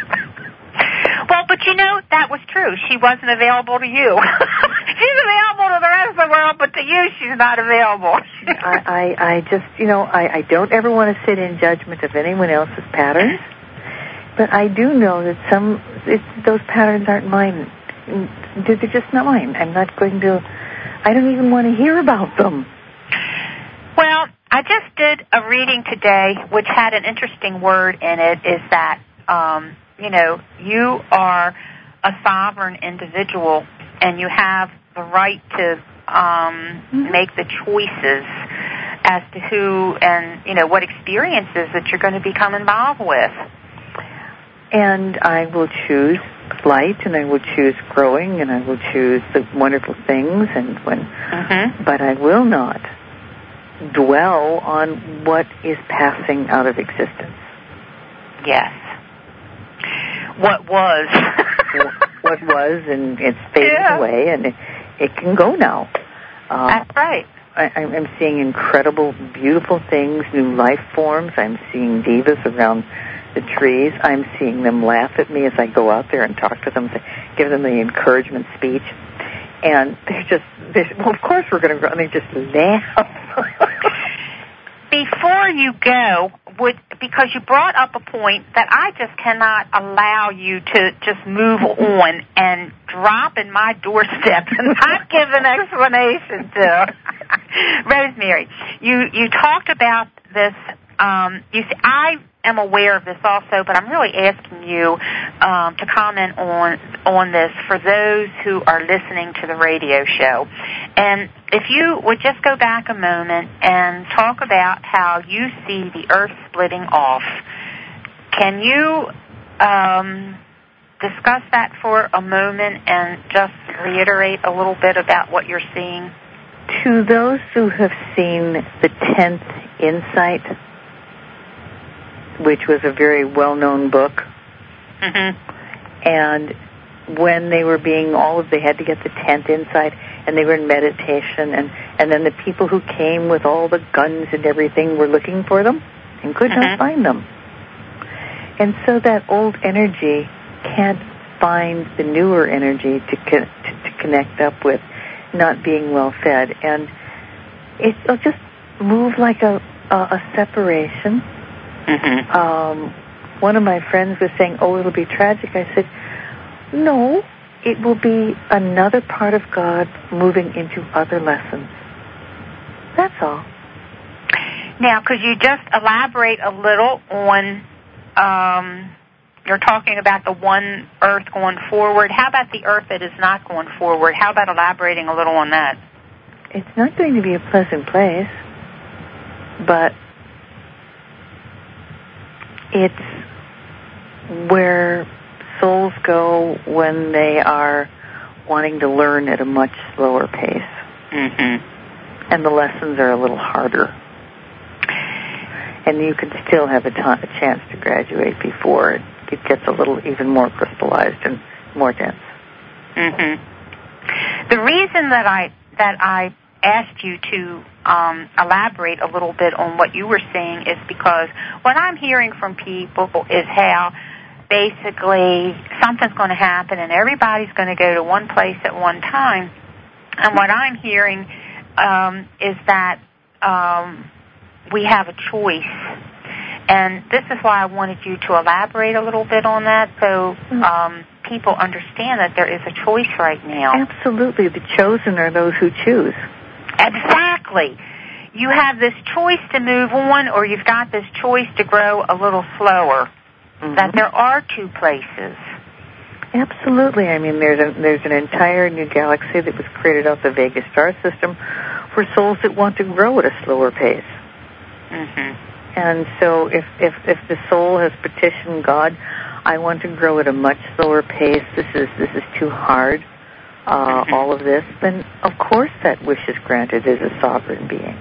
Well, but you know, that was true. She wasn't available to you. She's available to to the rest of the world, but to you, she's not available. I, I, I just, you know, I, I don't ever want to sit in judgment of anyone else's patterns, but I do know that some, it, those patterns aren't mine. They're just not mine. I'm not going to, I don't even want to hear about them. Well, I just did a reading today which had an interesting word in it, is that, um, you know, you are a sovereign individual and you have the right to um, mm-hmm. make the choices as to who and, you know, what experiences that you're going to become involved with. And I will choose light, and I will choose growing, and I will choose the wonderful things, and when, mm-hmm. but I will not dwell on what is passing out of existence. Yes. What was. What was, and it's fading yeah. away, and it, it can go now. Um, That's right. I, I'm seeing incredible, beautiful things, new life forms. I'm seeing divas around the trees. I'm seeing them laugh at me as I go out there and talk to them, to give them the encouragement speech. And they're just, they're, well, of course we're going to go, and they just laugh. Before you go, would, because you brought up a point that I just cannot allow you to just move on and drop in my doorstep and not give an explanation to. Rosemary, you, you talked about this, um, you see, I am aware of this also, but I'm really asking you um, to comment on on this for those who are listening to the radio show. And if you would just go back a moment and talk about how you see the earth splitting off, can you um, discuss that for a moment and just reiterate a little bit about what you're seeing? To those who have seen the tenth Insight, which was a very well-known book, mm-hmm. and when they were being, all of, they had to get the tenth insight, and they were in meditation, and, and then the people who came with all the guns and everything were looking for them and could mm-hmm. not find them. And so that old energy can't find the newer energy to, co- to, to connect up with, not being well fed, and it'll just move like a, a, a separation. Mm-hmm. Um, one of my friends was saying, oh, it'll be tragic. I said, no, it will be another part of God moving into other lessons. That's all. Now, could you just elaborate a little on, um, you're talking about the one earth going forward. How about the earth that is not going forward? How about elaborating a little on that? It's not going to be a pleasant place, but it's where souls go when they are wanting to learn at a much slower pace. Mm-hmm. And the lessons are a little harder. And you can still have a, t- a chance to graduate before it, it gets a little even more crystallized and more dense. Mm-hmm. The reason that I that I asked you to um, elaborate a little bit on what you were saying is because what I'm hearing from people is how basically something's going to happen and everybody's going to go to one place at one time. And what I'm hearing um, is that um, we have a choice. And this is why I wanted you to elaborate a little bit on that so um, people understand that there is a choice right now. Absolutely. The chosen are those who choose. Exactly. You have this choice to move on, or you've got this choice to grow a little slower. Mm-hmm. That there are two places. Absolutely. I mean, there's a, there's an entire new galaxy that was created out the Vega star system for souls that want to grow at a slower pace. Mm-hmm. And so if, if, if the soul has petitioned God, I want to grow at a much slower pace, this is this is too hard, uh, mm-hmm. all of this, then of course that wish is granted as a sovereign being.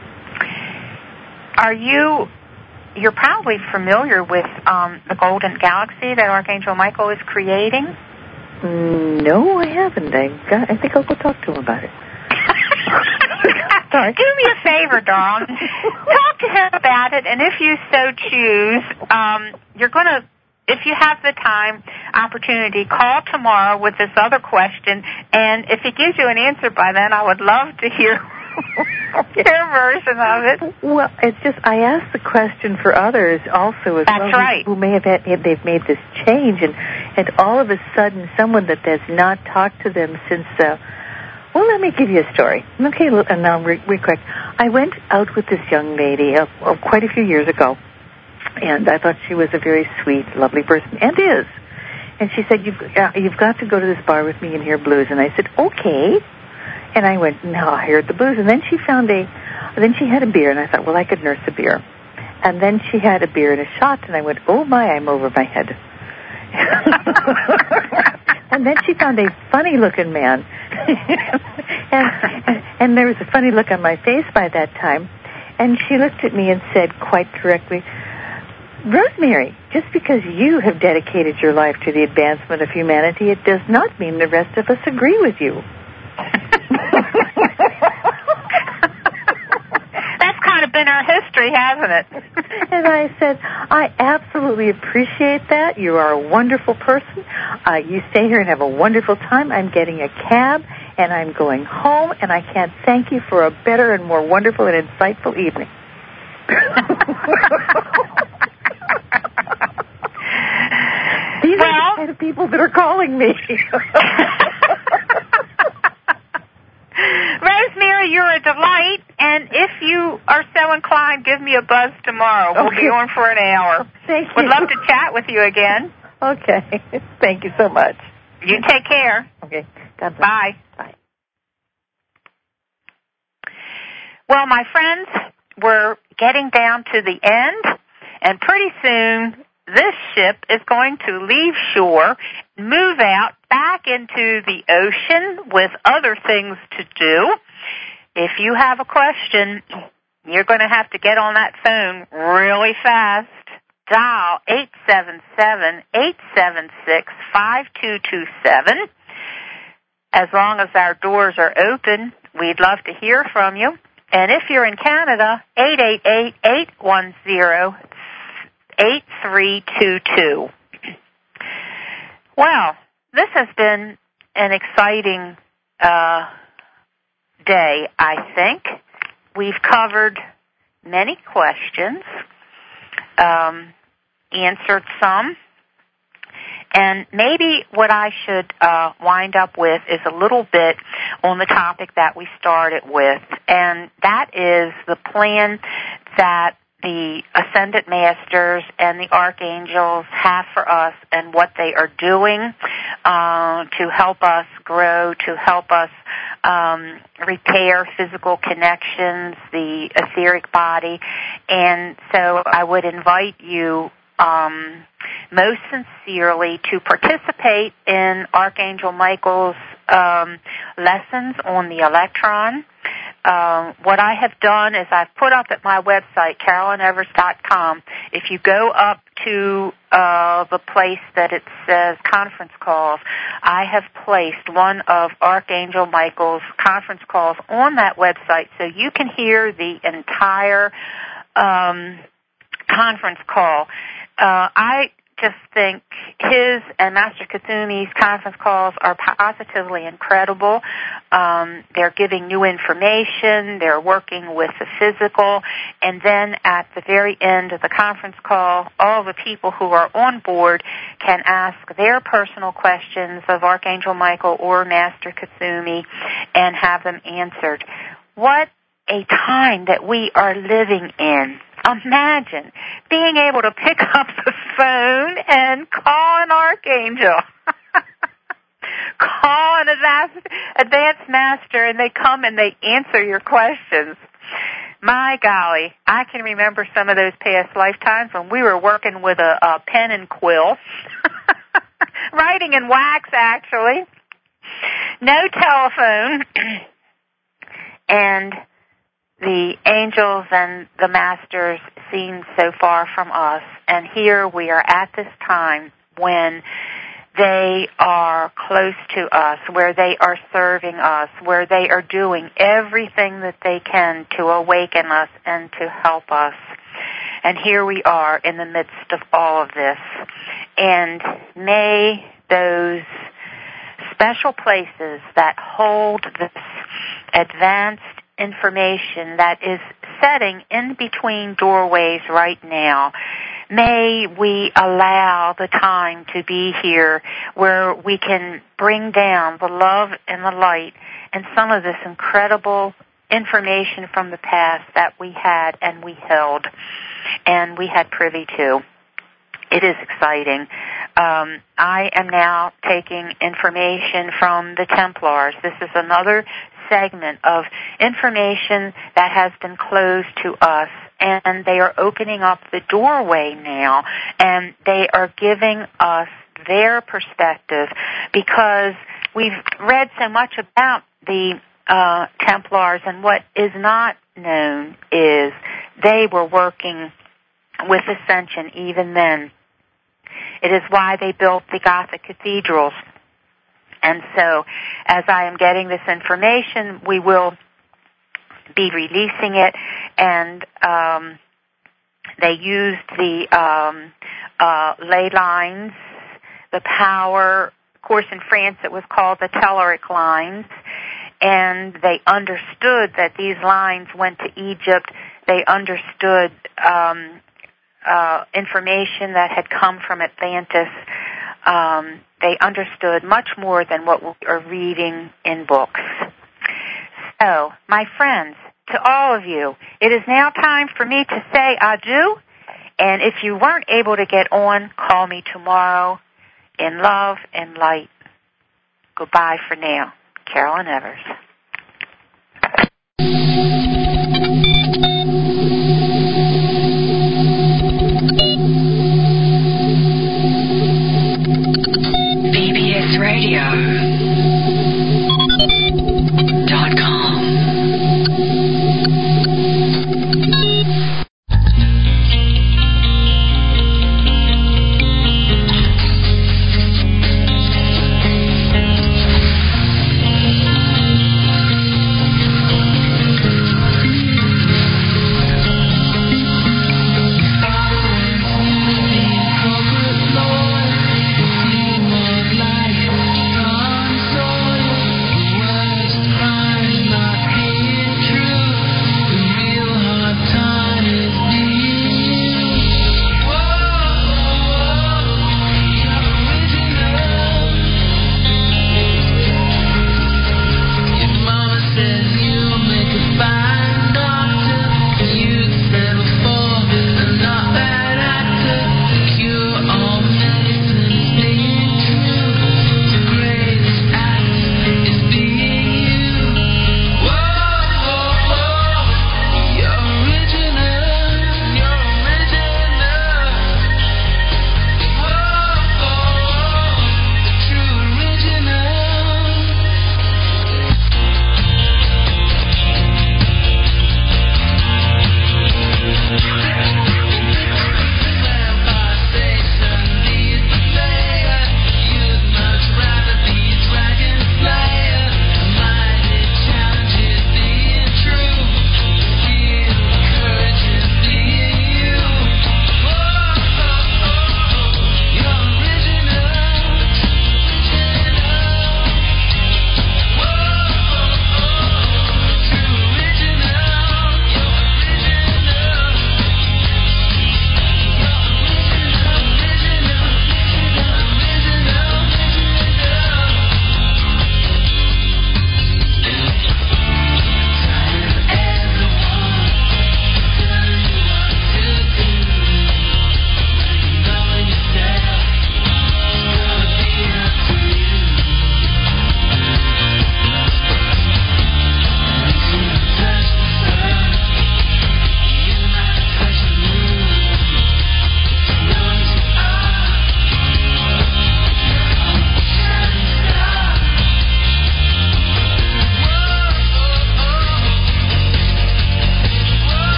Are you, you're probably familiar with um, the Golden Galaxy that Archangel Michael is creating? No, I haven't. I, got, I think I'll go talk to him about it. Sorry. Do me a favor, darling. Talk to him about it, and if you so choose, um, you're going to if you have the time, opportunity, call tomorrow with this other question, and if he gives you an answer by then, I would love to hear your version of it. Well, it's just, I asked the question for others also as That's well, right. who, who may have had, they've made this change, and, and all of a sudden, someone that has not talked to them since, uh, well, let me give you a story. Okay, and now real quick. I went out with this young lady uh, uh, quite a few years ago, and I thought she was a very sweet, lovely person, and is. And she said, you've, uh, you've got to go to this bar with me and hear blues. And I said, okay. And I went, no, I heard the blues. And then she found a, then she had a beer, and I thought, well, I could nurse a beer. And then she had a beer and a shot, and I went, oh, my, I'm over my head. And then she found a funny-looking man. and, and, and there was a funny look on my face by that time. And she looked at me and said quite directly, Rosemary, just because you have dedicated your life to the advancement of humanity, it does not mean the rest of us agree with you. That's kind of been our history, hasn't it? And I said, I absolutely appreciate that. You are a wonderful person. Uh, you stay here and have a wonderful time. I'm getting a cab, and I'm going home, and I can't thank you for a better and more wonderful and insightful evening. These well, are the kind of people that are calling me. Rosemary, you're a delight, and if you are so inclined, give me a buzz tomorrow. We'll Okay. be on for an hour. Thank you. Would love to chat with you again. Okay. Thank you so much. You take care. Okay. God bless. Bye. Bye. Well, my friends, we're getting down to the end, and pretty soon this ship is going to leave shore, move out back into the ocean with other things to do. If you have a question, you're going to have to get on that phone really fast. Dial eight seven seven, eight seven six, five two two seven. As long as our doors are open, we'd love to hear from you. And if you're in Canada, eight eight eight, eight one zero, eight three two two. Well, this has been an exciting uh, day, I think. We've covered many questions, um, answered some, and maybe what I should uh, wind up with is a little bit on the topic that we started with, and that is the plan that the Ascended Masters and the Archangels have for us and what they are doing uh, to help us grow, to help us um, repair physical connections, the etheric body. And so I would invite you um, most sincerely to participate in Archangel Michael's um, lessons on the electron. Uh, what I have done is I've put up at my website, carolyn evers dot com, if you go up to uh, the place that it says conference calls, I have placed one of Archangel Michael's conference calls on that website so you can hear the entire um, conference call. Uh, I just think his and Master Kathumi's conference calls are positively incredible. Um, they're giving new information. They're working with the physical. And then at the very end of the conference call, all the people who are on board can ask their personal questions of Archangel Michael or Master Kathumi and have them answered. What a time that we are living in. Imagine being able to pick up the phone and call an archangel. Call an advanced, advanced master, and they come and they answer your questions. My golly, I can remember some of those past lifetimes when we were working with a, a pen and quill. Writing in wax, actually. No telephone. And the angels and the masters seem so far from us, and here we are at this time when they are close to us, where they are serving us, where they are doing everything that they can to awaken us and to help us. And here we are in the midst of all of this. And may those special places that hold this advanced information that is setting in between doorways right now, may we allow the time to be here where we can bring down the love and the light and some of this incredible information from the past that we had and we held and we had privy to. It is exciting. Um, I am now taking information from the Templars. This is another segment of information that has been closed to us, and they are opening up the doorway now, and they are giving us their perspective because we've read so much about the uh, Templars, and what is not known is they were working with Ascension even then. It is why they built the Gothic cathedrals. And so, as I am getting this information, we will be releasing it, and um, they used the um, uh, ley lines, the power. Of course, in France it was called the Telluric lines, and they understood that these lines went to Egypt. They understood um, uh, information that had come from Atlantis. Um, they understood much more than what we are reading in books. So, my friends, to all of you, it is now time for me to say adieu. And if you weren't able to get on, call me tomorrow. In love and light. Goodbye for now. Carolyn Evers. B B S Radio.